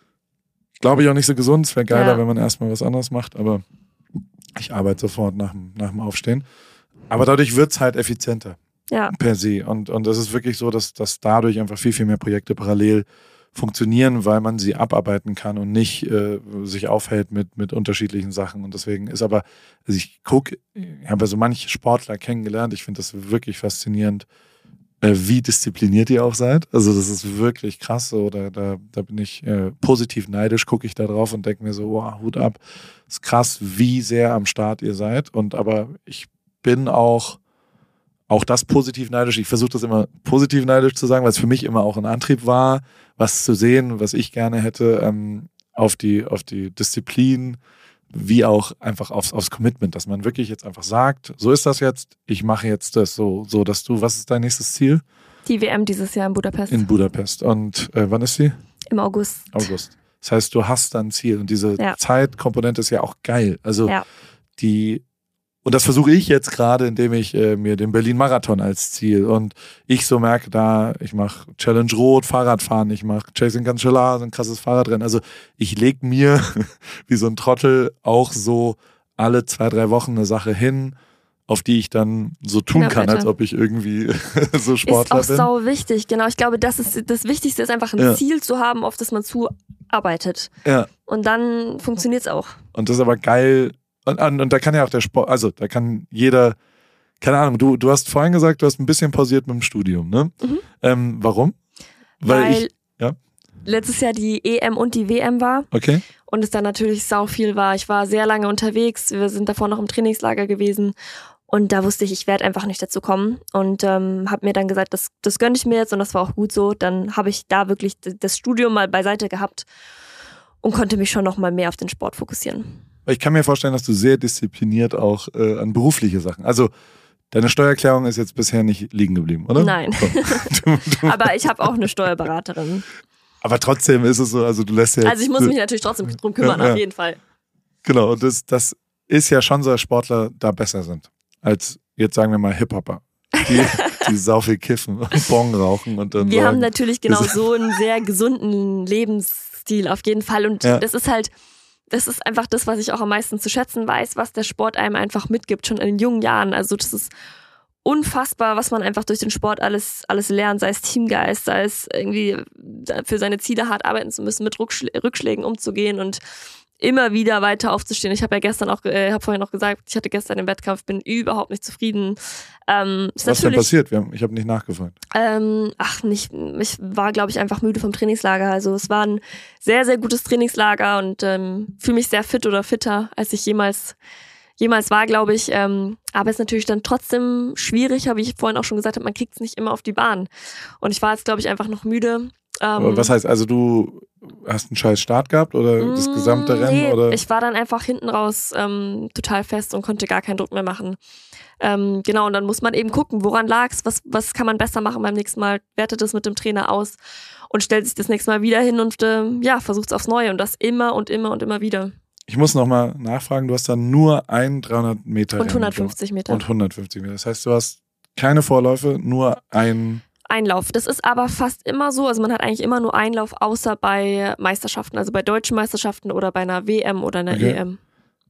glaube ich, auch nicht so gesund. Es wäre geiler, Ja. wenn man erstmal was anderes macht, aber ich arbeite sofort nach dem, nach dem Aufstehen. Aber dadurch wird es halt effizienter Ja. per se. Und, und das ist wirklich so, dass, dass dadurch einfach viel, viel mehr Projekte parallel funktionieren, weil man sie abarbeiten kann und nicht äh, sich aufhält mit, mit unterschiedlichen Sachen. Und deswegen ist aber, also ich gucke, ich habe ja so manche Sportler kennengelernt, ich finde das wirklich faszinierend, äh, wie diszipliniert ihr auch seid. Also das ist wirklich krass. So, da, da, da bin ich äh, positiv neidisch, gucke ich da drauf und denke mir so, wow, Hut ab. Ist krass, wie sehr am Start ihr seid. Und aber ich bin auch auch das positiv neidisch. Ich versuche das immer positiv neidisch zu sagen, weil es für mich immer auch ein Antrieb war, was zu sehen, was ich gerne hätte, ähm, auf die, auf die Disziplin, wie auch einfach aufs, aufs Commitment, dass man wirklich jetzt einfach sagt, so ist das jetzt, ich mache jetzt das so, so dass du, was ist dein nächstes Ziel? Die W M dieses Jahr in Budapest. In Budapest. Und äh, wann ist sie? Im August. August. Das heißt, du hast dann ein Ziel und diese Ja. Zeitkomponente ist ja auch geil. Also Ja. die, und das versuche ich jetzt gerade, indem ich äh, mir den Berlin-Marathon als Ziel und ich so merke, da, ich mache Challenge Rot, Fahrradfahren, ich mache Chasing Cancellara, so ein krasses Fahrradrennen. Also ich lege mir wie so ein Trottel auch so alle zwei, drei Wochen eine Sache hin, auf die ich dann so tun Genau, kann, bitte. als ob ich irgendwie so Ist Sportler auch bin. sau wichtig, genau. Ich glaube, das ist das Wichtigste, ist einfach ein Ja. Ziel zu haben, auf das man zuarbeitet. Ja. Und dann funktioniert es auch. Und das ist aber geil. Und, und, und da kann ja auch der Sport, also da kann jeder, keine Ahnung, du, du hast vorhin gesagt, du hast ein bisschen pausiert mit dem Studium, ne? Mhm. Ähm, warum? Weil, ich, ja. letztes Jahr die E M und die W M war Okay. und es dann natürlich sau viel war. Ich war sehr lange unterwegs, wir sind davor noch im Trainingslager gewesen und da wusste ich, ich werde einfach nicht dazu kommen und ähm, habe mir dann gesagt, das, das gönne ich mir jetzt und das war auch gut so. Dann habe ich da wirklich d- das Studium mal beiseite gehabt und konnte mich schon noch mal mehr auf den Sport fokussieren. Ich kann mir vorstellen, dass du sehr diszipliniert auch äh, an berufliche Sachen, also deine Steuererklärung ist jetzt bisher nicht liegen geblieben, oder? Nein. Du, du, Aber ich habe auch eine Steuerberaterin. aber trotzdem ist es so, also du lässt ja jetzt, Also ich muss mich natürlich trotzdem drum kümmern, Ja, ja. auf jeden Fall. Genau, und das, das ist ja schon so, dass Sportler da besser sind als, jetzt sagen wir mal, Hip-Hopper, die, die sau viel kiffen und Bong rauchen und dann Wir sagen, haben natürlich genau das- so einen sehr gesunden Lebensstil auf jeden Fall. Und Ja. das ist halt, das ist einfach das, was ich auch am meisten zu schätzen weiß, was der Sport einem einfach mitgibt, schon in jungen Jahren. Also das ist unfassbar, was man einfach durch den Sport alles, alles lernt, sei es Teamgeist, sei es irgendwie für seine Ziele hart arbeiten zu müssen, mit Rückschl- Rückschlägen umzugehen und immer wieder weiter aufzustehen. Ich habe ja gestern auch, äh, habe vorhin noch gesagt, ich hatte gestern den Wettkampf, bin überhaupt nicht zufrieden. Ähm, ist was denn natürlich, passiert? Wir haben, ich habe nicht nachgefragt. ähm, ach, nicht, ich war, glaube ich, einfach müde vom Trainingslager. Also es war ein sehr, sehr gutes Trainingslager und ähm, fühle mich sehr fit oder fitter, als ich jemals jemals war, glaube ich. Ähm, aber es ist natürlich dann trotzdem schwierig, wie ich vorhin auch schon gesagt habe, man kriegt es nicht immer auf die Bahn. Und ich war jetzt, glaube ich, einfach noch müde. Aber Ähm, was heißt, also du hast einen scheiß Start gehabt oder das Mm, gesamte Rennen? nee, Oder? ich war dann einfach hinten raus ähm, total fest und konnte gar keinen Druck mehr machen. Ähm, genau, und dann muss man eben gucken, woran lag's, was, was kann man besser machen beim nächsten Mal, wertet es mit dem Trainer aus und stellt sich das nächste Mal wieder hin und ähm, ja, versucht es aufs Neue und das immer und immer und immer wieder. Ich muss nochmal nachfragen, du hast dann nur ein dreihundert Meter Und Rennen hundertfünfzig gemacht. Meter. Und hundertfünfzig Meter. Das heißt, du hast keine Vorläufe, nur ein... Einlauf. Das ist aber fast immer so, also man hat eigentlich immer nur Einlauf, außer bei Meisterschaften, also bei deutschen Meisterschaften oder bei einer W M oder einer Okay. E M.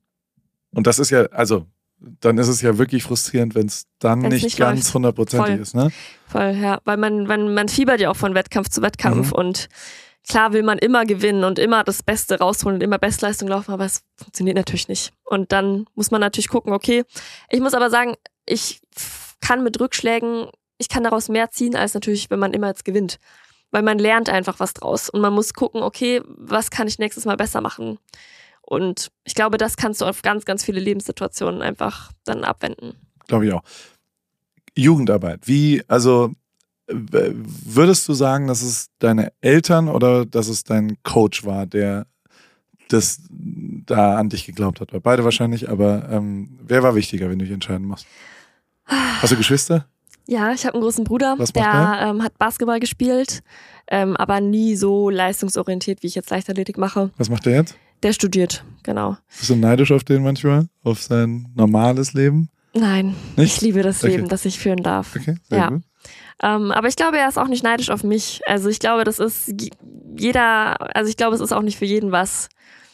Und das ist ja, also, dann ist es ja wirklich frustrierend, wenn es dann Wenn's nicht, nicht ganz läuft. hundertprozentig Voll. ist, ne? Voll, ja, weil man, man, man fiebert ja auch von Wettkampf zu Wettkampf Mhm. und klar will man immer gewinnen und immer das Beste rausholen und immer Bestleistung laufen, aber es funktioniert natürlich nicht. Und dann muss man natürlich gucken, okay, ich muss aber sagen, ich f- kann mit Rückschlägen, ich kann daraus mehr ziehen, als natürlich, wenn man immer jetzt gewinnt. Weil man lernt einfach was draus und man muss gucken, okay, was kann ich nächstes Mal besser machen? Und ich glaube, das kannst du auf ganz, ganz viele Lebenssituationen einfach dann abwenden. Glaube ich auch. Jugendarbeit. Wie, also, w- würdest du sagen, dass es deine Eltern oder dass es dein Coach war, der das da an dich geglaubt hat? Beide wahrscheinlich, aber ähm, wer war wichtiger, wenn du dich entscheiden musst? Hast du Geschwister? Ja, ich habe einen großen Bruder, Was macht der ähm, hat Basketball gespielt, ähm, aber nie so leistungsorientiert, wie ich jetzt Leichtathletik mache. Was macht der jetzt? Der studiert, genau. Bist du neidisch auf den manchmal? Auf sein normales Leben? Nein, Nicht? ich liebe das Okay. Leben, das ich führen darf. Okay, sehr Ja. gut. Ähm, aber ich glaube, er ist auch nicht neidisch auf mich. Also ich glaube, das ist j- jeder, also ich glaube, es ist auch nicht für jeden was,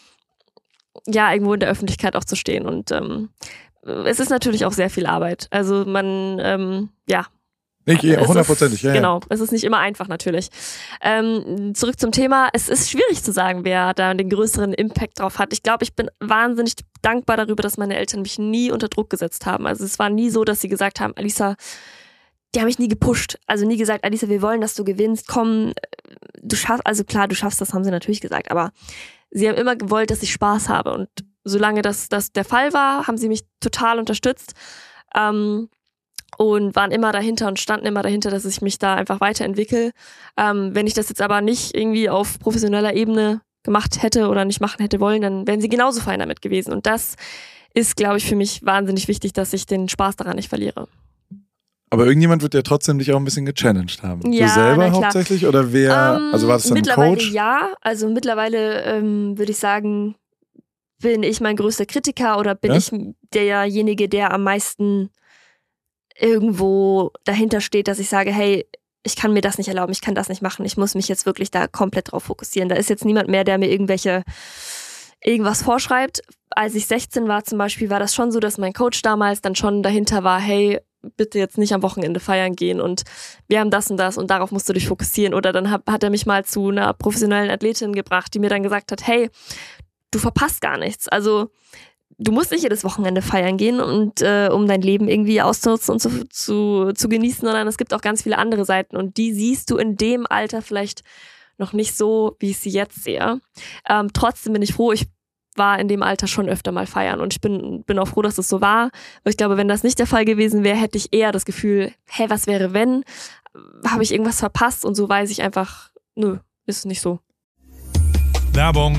ja, irgendwo in der Öffentlichkeit auch zu stehen. Und ähm, es ist natürlich auch sehr viel Arbeit. Also man, ähm, ja, Ich, ja, Es ist- hundertprozentig, ja, ja. Genau, es ist nicht immer einfach natürlich. Ähm, zurück zum Thema, es ist schwierig zu sagen, wer da den größeren Impact drauf hat. Ich glaube, ich bin wahnsinnig dankbar darüber, dass meine Eltern mich nie unter Druck gesetzt haben. Also es war nie so, dass sie gesagt haben, Alisa, die haben mich nie gepusht. Also nie gesagt, Alisa, wir wollen, dass du gewinnst, komm, du schaffst, also klar, du schaffst das, haben sie natürlich gesagt, aber sie haben immer gewollt, dass ich Spaß habe und solange das, das der Fall war, haben sie mich total unterstützt. Ähm, und waren immer dahinter und standen immer dahinter, dass ich mich da einfach weiterentwickle. Ähm, wenn ich das jetzt aber nicht irgendwie auf professioneller Ebene gemacht hätte oder nicht machen hätte wollen, dann wären sie genauso fein damit gewesen. Und das ist, glaube ich, für mich wahnsinnig wichtig, dass ich den Spaß daran nicht verliere. Aber irgendjemand wird ja trotzdem dich auch ein bisschen gechallenged haben. Ja, du selber na klar. hauptsächlich oder wer? Ähm, also war das dann ein mittlerweile Coach? ja. Also mittlerweile ähm, würde ich sagen, bin ich mein größter Kritiker oder bin Was? ich derjenige, der am meisten irgendwo dahinter steht, dass ich sage, hey, ich kann mir das nicht erlauben, ich kann das nicht machen, ich muss mich jetzt wirklich da komplett drauf fokussieren. Da ist jetzt niemand mehr, der mir irgendwelche irgendwas vorschreibt. Als ich sechzehn war zum Beispiel, war das schon so, dass mein Coach damals dann schon dahinter war, hey, bitte jetzt nicht am Wochenende feiern gehen und wir haben das und das und darauf musst du dich fokussieren. Oder dann hat, hat er mich mal zu einer professionellen Athletin gebracht, die mir dann gesagt hat, hey, du verpasst gar nichts. Also du musst nicht jedes Wochenende feiern gehen und äh, um dein Leben irgendwie auszunutzen und zu, zu, zu genießen, sondern es gibt auch ganz viele andere Seiten und die siehst du in dem Alter vielleicht noch nicht so, wie ich sie jetzt sehe. Ähm, trotzdem bin ich froh, ich war in dem Alter schon öfter mal feiern und ich bin, bin auch froh, dass es so war, weil ich glaube, wenn das nicht der Fall gewesen wäre, hätte ich eher das Gefühl, hä, was wäre wenn? Habe ich irgendwas verpasst? Und so weiß ich einfach, nö, ist nicht so. Werbung.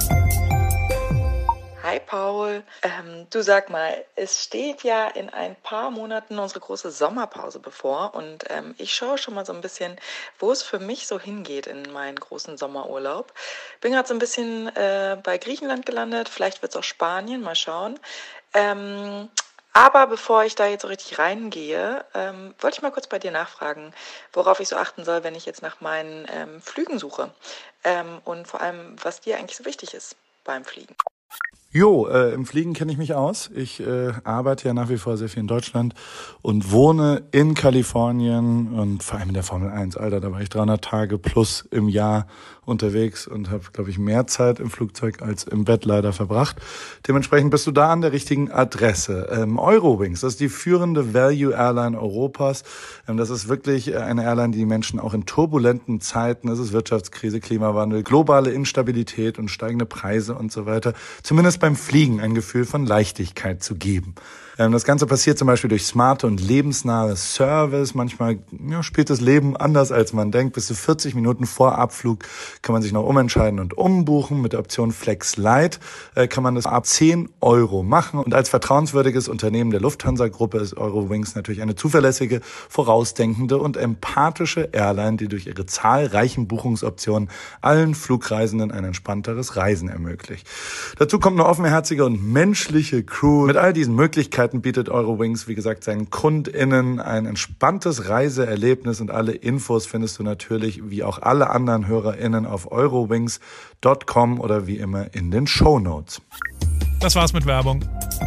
Hi Paul, ähm, du sag mal, es steht ja in ein paar Monaten unsere große Sommerpause bevor und ähm, ich schaue schon mal so ein bisschen, wo es für mich so hingeht in meinen großen Sommerurlaub. Bin gerade so ein bisschen äh, bei Griechenland gelandet, vielleicht wird es auch Spanien, mal schauen. Ähm, aber bevor ich da jetzt so richtig reingehe, ähm, wollte ich mal kurz bei dir nachfragen, worauf ich so achten soll, wenn ich jetzt nach meinen ähm, Flügen suche ähm, und vor allem, was dir eigentlich so wichtig ist beim Fliegen. Jo, äh, im Fliegen kenne ich mich aus. Ich äh, arbeite ja nach wie vor sehr viel in Deutschland und wohne in Kalifornien und vor allem in der Formel eins. Alter, da war ich dreihundert Tage plus im Jahr unterwegs und habe, glaube ich, mehr Zeit im Flugzeug als im Bett leider verbracht. Dementsprechend bist du da an der richtigen Adresse. Ähm, Eurowings, das ist die führende Value Airline Europas. Ähm, das ist wirklich eine Airline, die die Menschen auch in turbulenten Zeiten, es ist Wirtschaftskrise, Klimawandel, globale Instabilität und steigende Preise und so weiter, zumindest beim Fliegen ein Gefühl von Leichtigkeit zu geben. Ähm, das Ganze passiert zum Beispiel durch smarte und lebensnahe Service. Manchmal ja, spielt das Leben anders, als man denkt. Bis zu vierzig Minuten vor Abflug kann man sich noch umentscheiden und umbuchen. Mit der Option Flex Lite äh, kann man das ab zehn Euro machen. Und als vertrauenswürdiges Unternehmen der Lufthansa-Gruppe ist Eurowings natürlich eine zuverlässige, vorausdenkende und empathische Airline, die durch ihre zahlreichen Buchungsoptionen allen Flugreisenden ein entspannteres Reisen ermöglicht. Dazu kommt eine offenherzige und menschliche Crew. Mit all diesen Möglichkeiten bietet Eurowings, wie gesagt, seinen KundInnen ein entspanntes Reiseerlebnis und alle Infos findest du natürlich, wie auch alle anderen HörerInnen, auf eurowings punkt com oder wie immer in den Shownotes. Das war's mit Werbung.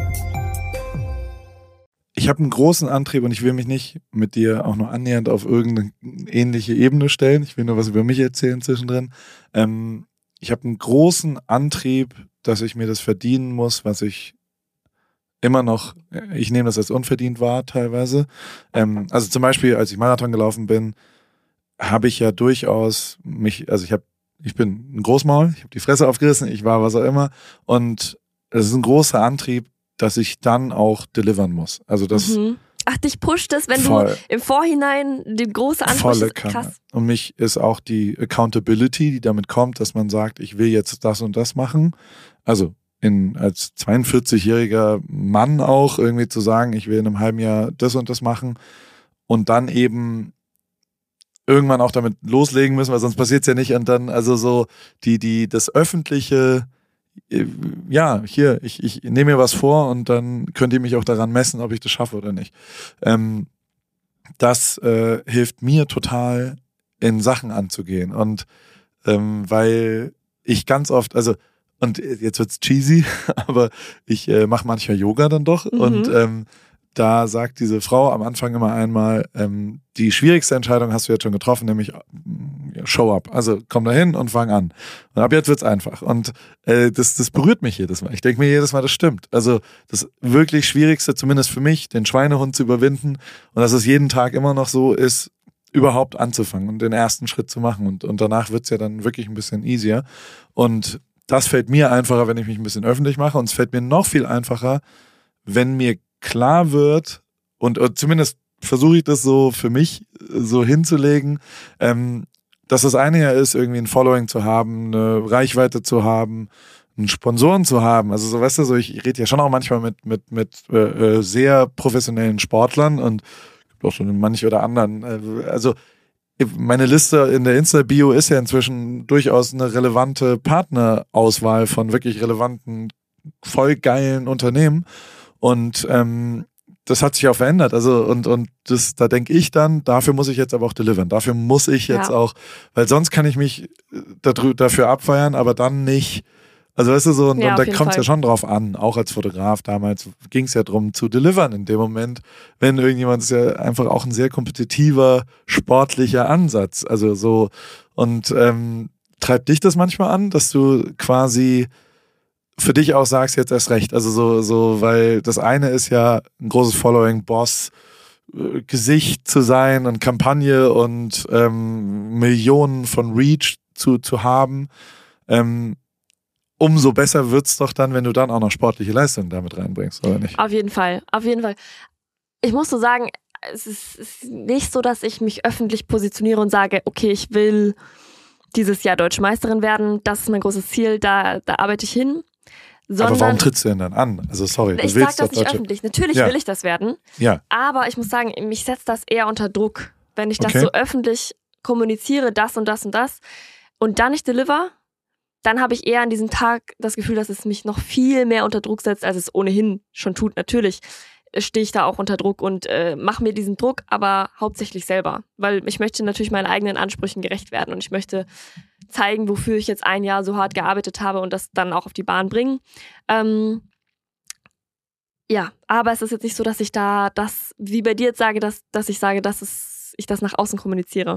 Ich habe einen großen Antrieb und ich will mich nicht mit dir auch nur annähernd auf irgendeine ähnliche Ebene stellen. Ich will nur was über mich erzählen zwischendrin. Ähm, ich habe einen großen Antrieb, dass ich mir das verdienen muss, was ich immer noch, ich nehme das als unverdient wahr teilweise. Ähm, also zum Beispiel, als ich Marathon gelaufen bin, habe ich ja durchaus mich, also ich habe, ich bin ein Großmaul, ich habe die Fresse aufgerissen, ich war was auch immer und es ist ein großer Antrieb, dass ich dann auch delivern muss. Also das Mhm. Ach, dich pusht es, wenn voll, du im Vorhinein die große volle Ansprüche Kanne. krass. Und mich ist auch die Accountability, die damit kommt, dass man sagt, ich will jetzt das und das machen. Also in, als zweiundvierzigjähriger Mann auch irgendwie zu sagen, ich will in einem halben Jahr das und das machen und dann eben irgendwann auch damit loslegen müssen, weil sonst passiert es ja nicht und dann also so die, die, das öffentliche, ja, hier, ich, ich nehme mir was vor und dann könnt ihr mich auch daran messen, ob ich das schaffe oder nicht. Ähm, das äh, hilft mir total, in Sachen anzugehen und ähm, weil ich ganz oft, also und jetzt wird's cheesy, aber ich äh, mache manchmal Yoga dann doch Mhm. und ähm, da sagt diese Frau am Anfang immer einmal, ähm, die schwierigste Entscheidung hast du jetzt schon getroffen, nämlich äh, show up. Also komm da hin und fang an. Und ab jetzt wird's einfach. Und äh, das, das berührt mich jedes Mal. Ich denke mir jedes Mal, das stimmt. Also das wirklich Schwierigste, zumindest für mich, den Schweinehund zu überwinden und dass es jeden Tag immer noch so ist, überhaupt anzufangen und den ersten Schritt zu machen. Und, und danach wird's ja dann wirklich ein bisschen easier. Und das fällt mir einfacher, wenn ich mich ein bisschen öffentlich mache. Und es fällt mir noch viel einfacher, wenn mir klar wird und, und zumindest versuche ich das so für mich so hinzulegen, ähm, dass das eine ja ist, irgendwie ein Following zu haben, eine Reichweite zu haben, einen Sponsoren zu haben. Also so, weißt du, so ich rede ja schon auch manchmal mit mit mit äh, sehr professionellen Sportlern und auch schon manch oder anderen. Äh, also meine Liste in der Insta-Bio ist ja inzwischen durchaus eine relevante Partnerauswahl von wirklich relevanten, voll geilen Unternehmen. Und ähm, das hat sich auch verändert. Also und und das, da denke ich dann, dafür muss ich jetzt aber auch delivern. Dafür muss ich jetzt Ja. auch, weil sonst kann ich mich dadrü- dafür abfeiern, aber dann nicht. Also weißt du so, und, Ja, und auf da jeden kommt es ja Fall. schon drauf an, auch als Fotograf damals ging es ja darum zu delivern in dem Moment, wenn irgendjemand ist ja einfach auch ein sehr kompetitiver, sportlicher Ansatz. Also so, und ähm, treibt dich das manchmal an, dass du quasi für dich auch sagst, jetzt erst recht. Also so, so, weil das eine ist ja ein großes Following, Boss, äh, Gesicht zu sein und Kampagne und ähm, Millionen von Reach zu, zu haben. Ähm, umso besser wird's doch dann, wenn du dann auch noch sportliche Leistungen damit reinbringst, oder nicht? Auf jeden Fall, auf jeden Fall. Ich muss so sagen, es ist, es ist nicht so, dass ich mich öffentlich positioniere und sage, okay, ich will dieses Jahr Deutsche Meisterin werden, das ist mein großes Ziel, da, da arbeite ich hin. Sondern Aber warum trittst du denn dann an? Also sorry, du ich willst sage das doch nicht Deutsche... öffentlich. Natürlich Ja. will ich das werden, Ja, aber ich muss sagen, mich setzt das eher unter Druck, wenn ich das Okay. so öffentlich kommuniziere, das und das und das und dann nicht deliver, dann habe ich eher an diesem Tag das Gefühl, dass es mich noch viel mehr unter Druck setzt, als es ohnehin schon tut. Natürlich stehe ich da auch unter Druck und äh, mache mir diesen Druck, aber hauptsächlich selber, weil ich möchte natürlich meinen eigenen Ansprüchen gerecht werden und ich möchte zeigen, wofür ich jetzt ein Jahr so hart gearbeitet habe und das dann auch auf die Bahn bringen. Ähm, ja, aber es ist jetzt nicht so, dass ich da das, wie bei dir jetzt sage, dass, dass ich sage, dass es, ich das nach außen kommuniziere.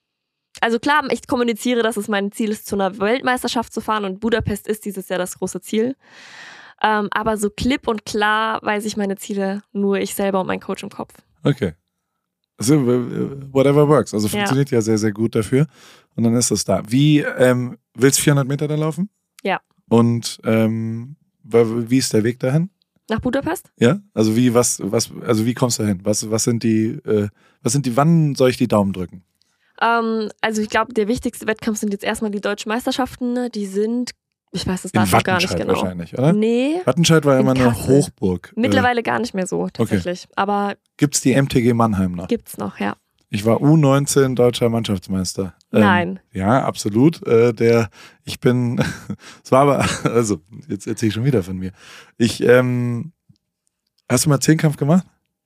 Also klar, ich kommuniziere, dass es mein Ziel ist, zu einer Weltmeisterschaft zu fahren und Budapest ist dieses Jahr das große Ziel. Ähm, aber so klipp und klar weiß ich meine Ziele nur ich selber und mein Coach im Kopf. okay. Also, äh, whatever works. Also funktioniert ja. ja sehr, sehr gut dafür. Und dann ist es da. Wie, ähm, willst du vierhundert Meter da laufen? Ja. Und ähm, wa- wie ist der Weg dahin? Nach Budapest? Ja? Also wie, was, was, also wie kommst du dahin? Was, was sind die, äh, was sind die, wann soll ich die Daumen drücken? Ähm, also ich glaube, der wichtigste Wettkampf sind jetzt erstmal die Deutschen Meisterschaften. Die sind, ich weiß das In Datum gar nicht Wattenscheid genau. wahrscheinlich, oder? Nee, Wattenscheid war In immer eine Kassel. Hochburg. mittlerweile gar nicht mehr so tatsächlich. Aber Äh, gibt's die M T G Mannheim noch? gibt's noch, ja. Ich war U neunzehn deutscher Mannschaftsmeister. Ähm, Nein. Ja, absolut. Äh, der, ich bin, es war aber, also, jetzt erzähle ich schon wieder von mir. Ich, ähm, hast du mal Zehnkampf gemacht?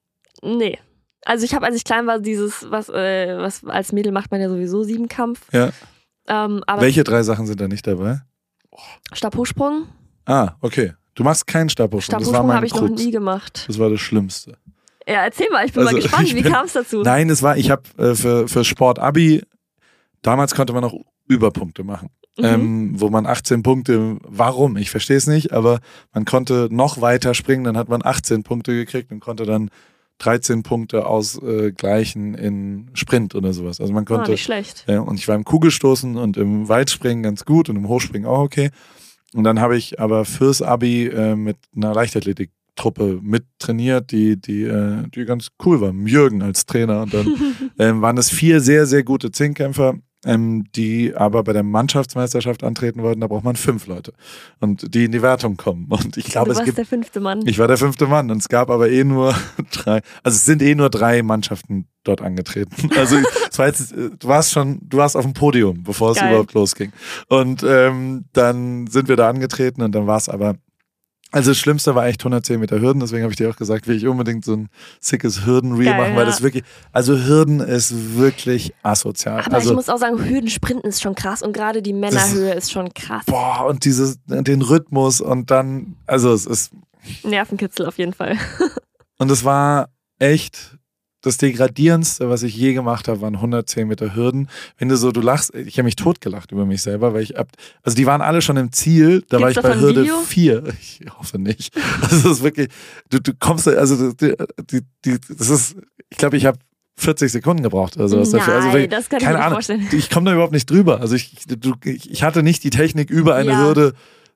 Nee. Also ich habe, als ich klein war, dieses, was, äh, was als Mädel macht man ja sowieso Siebenkampf. Ja. Ähm, aber Welche drei Sachen sind da nicht dabei? Stabhochsprung? Ah, okay. Du machst keinen Stabhochsprung. Das war Stabhochsprung mein habe ich noch Krux. nie gemacht. Das war das Schlimmste. Ja, erzähl mal, ich bin Also, mal gespannt, ich wie bin- kam es dazu? Nein, es war, ich habe äh, für, für Sport Abi, damals konnte man noch Überpunkte machen. Mhm. Ähm, wo man achtzehn Punkte, warum? Ich verstehe es nicht, aber man konnte noch weiter springen, dann hat man achtzehn Punkte gekriegt und konnte dann dreizehn Punkte ausgleichen in Sprint oder sowas. Also man ah, konnte, nicht schlecht. äh, und ich war im Kugelstoßen und im Weitspringen ganz gut und im Hochspringen auch okay. Und dann habe ich aber fürs Abi äh, mit einer Leichtathletiktruppe mit trainiert, die, die, äh, die ganz cool war. Jürgen als Trainer. Und dann ähm, waren es vier sehr, sehr gute Zehnkämpfer, ähm, die aber bei der Mannschaftsmeisterschaft antreten wollten. Da braucht man fünf Leute und die in die Wertung kommen. Und ich glaube, Du es warst gibt der fünfte Mann. ich war der fünfte Mann und es gab aber eh nur drei, also es sind eh nur drei Mannschaften dort angetreten. Also es war jetzt, du warst schon, du warst auf dem Podium, bevor es Geil. überhaupt losging. Und ähm, dann sind wir da angetreten und dann war es aber, also das Schlimmste war echt hundertzehn Meter Hürden, deswegen habe ich dir auch gesagt, will ich unbedingt so ein sickes Hürden-Reel Geil, machen, weil ja. das wirklich, also Hürden ist wirklich asozial. Aber also ich muss auch sagen, Hürdensprinten ist schon krass und gerade die Männerhöhe ist schon krass. boah, und dieses, den Rhythmus und dann, also es ist Nervenkitzel auf jeden Fall. Und es war echt das Degradierendste, was ich je gemacht habe, waren hundertzehn Meter Hürden. Wenn du so, du lachst, ich habe mich totgelacht über mich selber, weil ich ab, also die waren alle schon im Ziel, da Gibt's war ich bei davon ein Hürde Video? vier. Ich hoffe nicht. Also das ist wirklich, du, du kommst, also die, die, die, das ist, ich glaube, ich habe vierzig Sekunden gebraucht oder sowas dafür. Also Nein, wirklich, das kann ich keine mir nicht Ahnung. vorstellen. Ich komme da überhaupt nicht drüber. Also ich, du, ich, ich hatte nicht die Technik über eine Ja. Hürde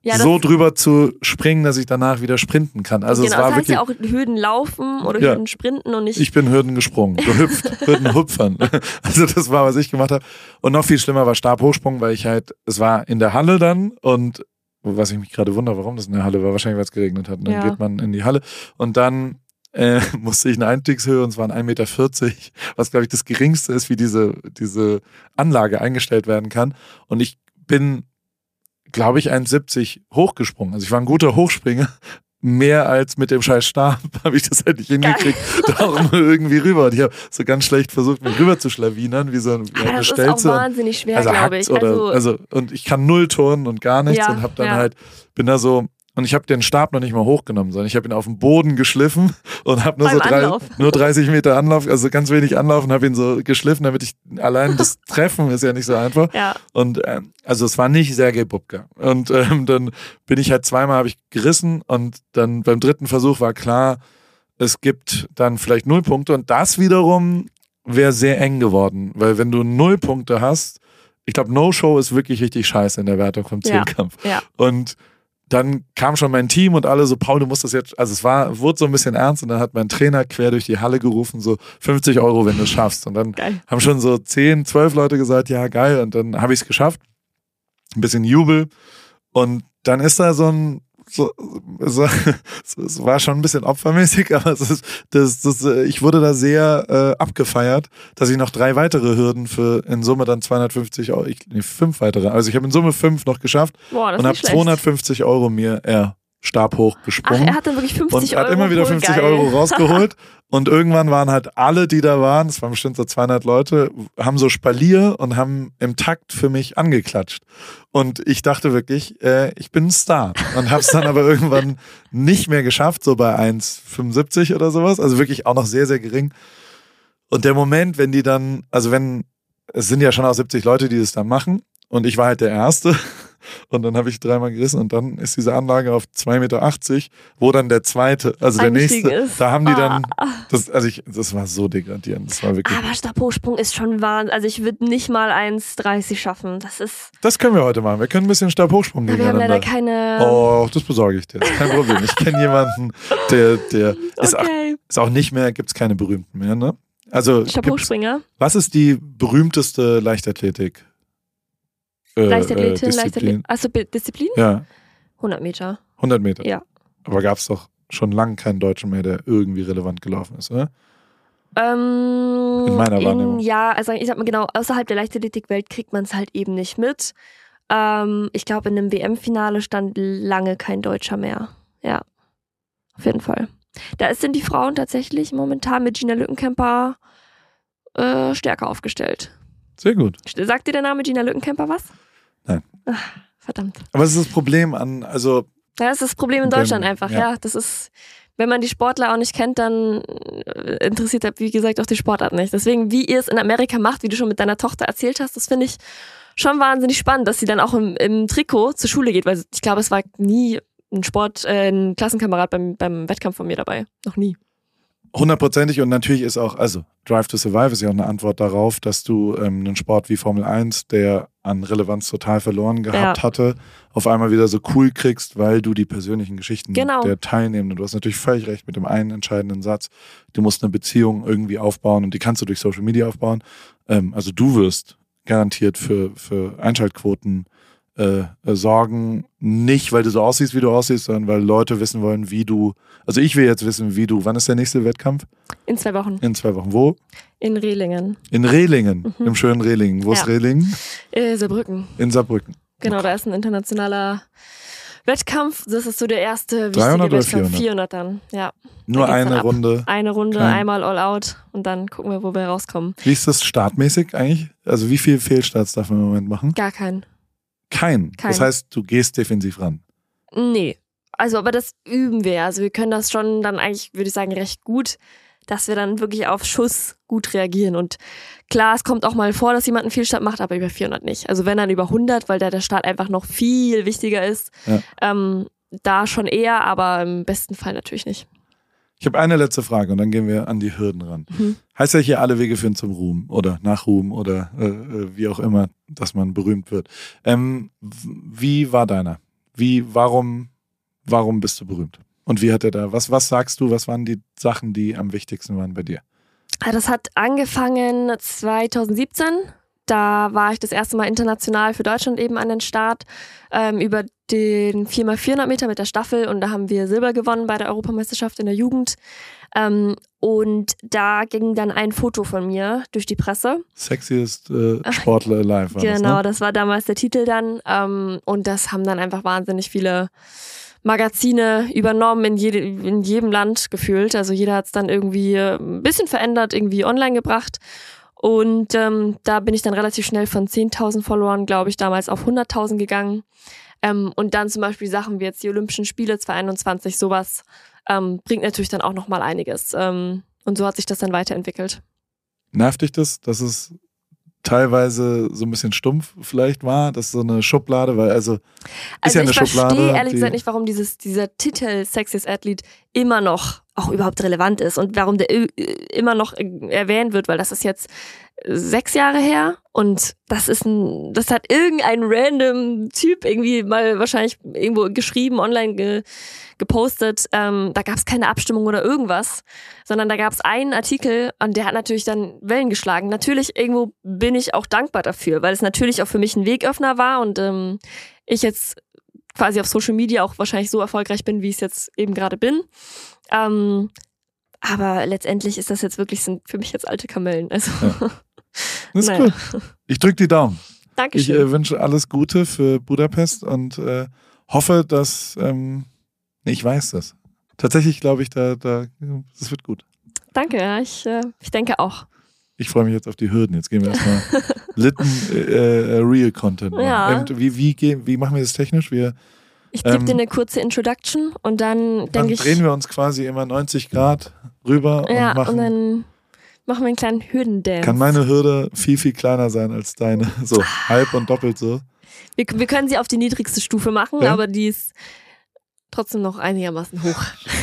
Ja, so drüber zu springen, dass ich danach wieder sprinten kann. Also genau, es war das heißt wirklich, ja auch Hürden laufen oder Ja. Hürden sprinten und nicht. ich bin Hürden gesprungen, gehüpft, Hürden hüpfern. Also das war, was ich gemacht habe. Und noch viel schlimmer war Stabhochsprung, weil ich halt, es war in der Halle dann und was ich mich gerade wundere, warum das in der Halle war, wahrscheinlich weil es geregnet hat. Und dann Ja. geht man in die Halle und dann äh, musste ich eine Einstiegshöhe und es waren ein Meter vierzig, was glaube ich das geringste ist, wie diese, diese Anlage eingestellt werden kann. Und ich bin, glaube ich, eins siebzig hochgesprungen. Also ich war ein guter Hochspringer. Mehr als mit dem scheiß Stab habe ich das halt nicht hingekriegt. Darum irgendwie rüber. Und ich habe so ganz schlecht versucht, mich rüber zu schlawinern, wie so ein, wie Aber eine das Stelze. ist auch wahnsinnig schwer, also glaube hackt's ich. oder, Also, also, und ich kann null turnen und gar nichts Ja, und habe dann ja. halt, bin da so, und ich habe den Stab noch nicht mal hochgenommen, sondern ich habe ihn auf den Boden geschliffen und habe nur Beim so drei, Anlauf. nur dreißig Meter Anlauf, also ganz wenig Anlauf und habe ihn so geschliffen, damit ich, allein das Treffen ist ja nicht so einfach. ja. Und ähm, also es war nicht Sergej Bubka. Und ähm, dann bin ich halt zweimal habe ich gerissen und dann beim dritten Versuch war klar, es gibt dann vielleicht null Punkte und das wiederum wäre sehr eng geworden, weil wenn du null Punkte hast, ich glaube No-Show ist wirklich richtig scheiße in der Wertung vom Ja. Zehnkampf. Ja. Und dann kam schon mein Team und alle so, Paul, du musst das jetzt, also es war, wurde so ein bisschen ernst und dann hat mein Trainer quer durch die Halle gerufen, so fünfzig Euro, wenn du es schaffst. Und dann Geil. haben schon so zehn, zwölf Leute gesagt, ja geil, und dann habe ich es geschafft. Ein bisschen Jubel und dann ist da so ein, so, so, es war schon ein bisschen opfermäßig, aber es ist, das, das, ich wurde da sehr äh, abgefeiert, dass ich noch drei weitere Hürden für in Summe dann zweihundertfünfzig Euro, ich, nee, fünf weitere, also ich habe in Summe fünf noch geschafft Boah, das und ist habe nicht schlecht. zweihundertfünfzig Euro mir äh, Stab Ach, hochgesprungen. er hat dann wirklich fünfzig Und Euro. hat immer wieder voll fünfzig geil. Euro rausgeholt. Und irgendwann waren halt alle, die da waren, es waren bestimmt so zweihundert Leute, haben so Spalier und haben im Takt für mich angeklatscht. Und ich dachte wirklich, äh, ich bin ein Star. Und hab's dann aber irgendwann nicht mehr geschafft, so bei eins Komma fünfundsiebzig oder sowas. Also wirklich auch noch sehr, sehr gering. Und der Moment, wenn die dann, also wenn, es sind ja schon auch siebzig Leute, die das dann machen. Und ich war halt der Erste. Und dann habe ich dreimal gerissen und dann ist diese Anlage auf zwei Meter achtzig, wo dann der zweite, also der nächste, Eingestiegen ist. da haben die dann, Ah. das, also ich, das war so degradierend, das war wirklich, Aber Stabhochsprung ist schon Wahnsinn. Also ich würde nicht mal eins dreißig schaffen. Das ist. das können wir heute machen, wir können ein bisschen Stabhochsprung Wir haben leider gegeneinander. keine. Oh, das besorge ich dir, das ist kein Problem. Ich kenne jemanden, der, der ist, auch, Okay. ist auch nicht mehr, gibt's keine berühmten mehr, ne? Also, gibt's, Stabhochspringer. was ist die berühmteste Leichtathletik? Äh, Leichtathletin, äh, Disziplin? Leichtathletin. Achso, Be- Disziplin? Ja, hundert Meter. hundert Meter. Ja. Aber gab's doch schon lange keinen Deutschen mehr, der irgendwie relevant gelaufen ist, oder? Ähm, In meiner Wahrnehmung. Ja, also ich sag mal genau, außerhalb der Leichtathletikwelt kriegt man es halt eben nicht mit. Ähm, ich glaube, in einem W M-Finale stand lange kein Deutscher mehr. Ja, auf jeden Fall. Da sind die Frauen tatsächlich momentan mit Gina Lückenkämper äh, stärker aufgestellt. Sehr gut. Sagt dir der Name Gina Lückenkämper was? Nein. Ach, verdammt. Aber es ist das Problem an, also Ja, das ist das Problem in Beim- Deutschland einfach, ja. ja. Das ist, wenn man die Sportler auch nicht kennt, dann äh, interessiert halt, wie gesagt, auch die Sportart nicht. Deswegen, wie ihr es in Amerika macht, wie du schon mit deiner Tochter erzählt hast, das finde ich schon wahnsinnig spannend, dass sie dann auch im, im Trikot zur Schule geht, weil ich glaube, es war nie ein Sport, äh, ein Klassenkamerad beim, beim Wettkampf von mir dabei. Noch nie. hundertprozentig und natürlich ist auch, also Drive to Survive ist ja auch eine Antwort darauf, dass du ähm, einen Sport wie Formel eins, der an Relevanz total verloren gehabt Ja. hatte, auf einmal wieder so cool kriegst, weil du die persönlichen Geschichten Genau. der Teilnehmenden, du hast natürlich völlig recht mit dem einen entscheidenden Satz, du musst eine Beziehung irgendwie aufbauen und die kannst du durch Social Media aufbauen. Ähm, also du wirst garantiert für, für Einschaltquoten äh, äh, sorgen, nicht weil du so aussiehst, wie du aussiehst, sondern weil Leute wissen wollen, wie du, also ich will jetzt wissen, wie du, wann ist der nächste Wettkampf? In zwei Wochen. In zwei Wochen. Wo? In Rehlingen. In Rehlingen, im schönen Rehlingen. Wo ist Mhm. Ja. Rehlingen? Äh, Saarbrücken. In Saarbrücken. Genau, da ist ein internationaler Wettkampf. Das ist so der erste wichtige dreihundert oder Wettkampf. vierhundert? vierhundert dann, ja. Nur Da geht's dann eine ab. Runde. Eine Runde, Kein- einmal all out und dann gucken wir, wo wir rauskommen. Wie ist das startmäßig eigentlich? Also wie viel Fehlstarts darf man im Moment machen? Gar keinen. Kein. Kein. Das heißt, du gehst defensiv ran. Nee. Also, aber das üben wir. Also wir können das schon dann eigentlich, würde ich sagen, recht gut, dass wir dann wirklich auf Schuss gut reagieren. Und klar, es kommt auch mal vor, dass jemand einen Fehlstart macht, aber über vierhundert nicht. Also wenn dann über hundert, weil da der Start einfach noch viel wichtiger ist, Ja. ähm, da schon eher, aber im besten Fall natürlich nicht. Ich habe eine letzte Frage und dann gehen wir an die Hürden ran. Mhm. Heißt ja hier, alle Wege führen zum Ruhm oder nach Ruhm oder äh, äh, wie auch immer, dass man berühmt wird. Ähm, w- wie war deiner? Wie, warum, warum bist du berühmt? Und wie hat er da, was, was sagst du, was waren die Sachen, die am wichtigsten waren bei dir? Das hat angefangen zweitausendsiebzehn. Da war ich das erste Mal international für Deutschland eben an den Start ähm, über den vier mal vierhundert Meter mit der Staffel und da haben wir Silber gewonnen bei der Europameisterschaft in der Jugend. Ähm, und da ging dann ein Foto von mir durch die Presse. Sexiest äh, Sportler alive war Genau, das, ne? das war damals der Titel dann. Ähm, und das haben dann einfach wahnsinnig viele Magazine übernommen in, jede, in jedem Land gefühlt. Also jeder hat es dann irgendwie ein bisschen verändert, irgendwie online gebracht. Und ähm, da bin ich dann relativ schnell von zehntausend Followern, glaube ich, damals auf hunderttausend gegangen. Ähm, und dann zum Beispiel Sachen wie jetzt die Olympischen Spiele zwanzig einundzwanzig, sowas ähm, bringt natürlich dann auch nochmal einiges. Ähm, und so hat sich das dann weiterentwickelt. Nervt dich das, dass es teilweise so ein bisschen stumpf vielleicht war, dass so eine Schublade, weil also ist Also ja eine ich Schublade. verstehe ehrlich die- gesagt nicht, warum dieses, dieser Titel Sexiest Athlete immer noch auch überhaupt relevant ist und warum der i- immer noch erwähnt wird, weil das ist jetzt sechs Jahre her und das ist ein, das hat irgendein random Typ irgendwie mal wahrscheinlich irgendwo geschrieben, online ge, gepostet. Ähm, da gab es keine Abstimmung oder irgendwas, sondern da gab es einen Artikel und der hat natürlich dann Wellen geschlagen. Natürlich irgendwo bin ich auch dankbar dafür, weil es natürlich auch für mich ein Wegöffner war und ähm, ich jetzt quasi auf Social Media auch wahrscheinlich so erfolgreich bin, wie ich es jetzt eben gerade bin. Ähm, aber letztendlich ist das jetzt wirklich, sind für mich jetzt alte Kamellen. Also, Ja. Das ist naja. cool. Ich drücke die Daumen. Ich Dankeschön. äh, wünsche alles Gute für Budapest und äh, hoffe, dass, ähm, nee, ich weiß das. Tatsächlich glaube ich, da, da, das wird gut. Danke, ja, ich, äh, ich denke auch. Ich freue mich jetzt auf die Hürden. Jetzt gehen wir erstmal Litten äh, äh, Real Content machen. Ja. Ähm, wie, wie, gehen, wie machen wir das technisch? Wir Ich gebe Ähm, dir eine kurze Introduction und dann Dann denke ich. drehen wir uns quasi immer neunzig Grad rüber ja, und machen. und dann machen wir einen kleinen Hürdendance. Kann meine Hürde viel, viel kleiner sein als deine. So, halb und doppelt so. wir, wir können sie auf die niedrigste Stufe machen, Ja. aber die ist trotzdem noch einigermaßen hoch.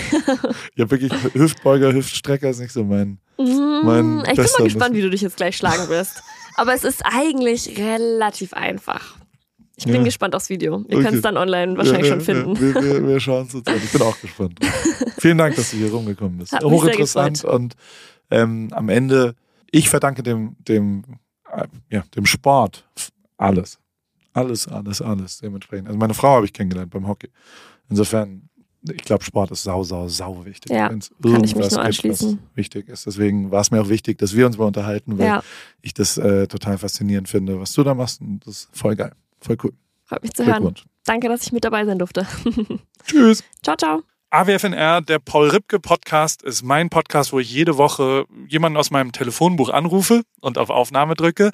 Ich habe wirklich Hüftbeuger, Hüftstrecker ist nicht so mein. Mein Mm, ich bin bester mal gespannt, Lust. wie du dich jetzt gleich schlagen wirst. Aber es ist eigentlich relativ einfach. Ich bin Ja. gespannt aufs Video. Ihr Okay. könnt es dann online wahrscheinlich Ja, schon finden. Ja, wir wir, wir schauen es uns an. Ich bin auch gespannt. Vielen Dank, dass du hier rumgekommen bist. Hat mich sehr Hochinteressant gefreut. und ähm, am Ende, ich verdanke dem, dem, äh, ja, dem Sport alles. Alles, alles, alles dementsprechend. Also meine Frau habe ich kennengelernt beim Hockey. Insofern, ich glaube, Sport ist sau, sau, sau wichtig. Ja, Wenn's kann ich mich irgendwas nur gibt, anschließen. was wichtig ist. Deswegen war es mir auch wichtig, dass wir uns mal unterhalten, weil Ja, ich das äh, total faszinierend finde, was du da machst. Und das ist voll geil. Voll cool. freut mich zu hören. Glückwunsch. Danke, dass ich mit dabei sein durfte. Tschüss. Ciao, ciao. A W F N R, der Paul Ripke Podcast, ist mein Podcast, wo ich jede Woche jemanden aus meinem Telefonbuch anrufe und auf Aufnahme drücke.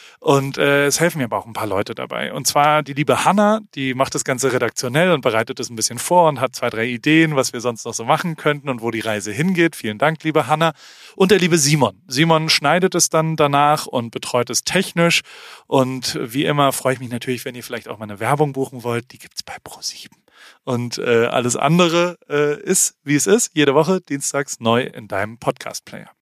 Und äh, es helfen mir aber auch ein paar Leute dabei. Und zwar die liebe Hanna, die macht das Ganze redaktionell und bereitet es ein bisschen vor und hat zwei, drei Ideen, was wir sonst noch so machen könnten und wo die Reise hingeht. Vielen Dank, liebe Hanna. Und der liebe Simon. Simon schneidet es dann danach und betreut es technisch. Und wie immer freue ich mich natürlich, wenn ihr vielleicht auch mal eine Werbung buchen wollt. Die gibt's bei ProSieben. Und äh, alles andere äh, ist, wie es ist, jede Woche dienstags neu in deinem Podcast-Player.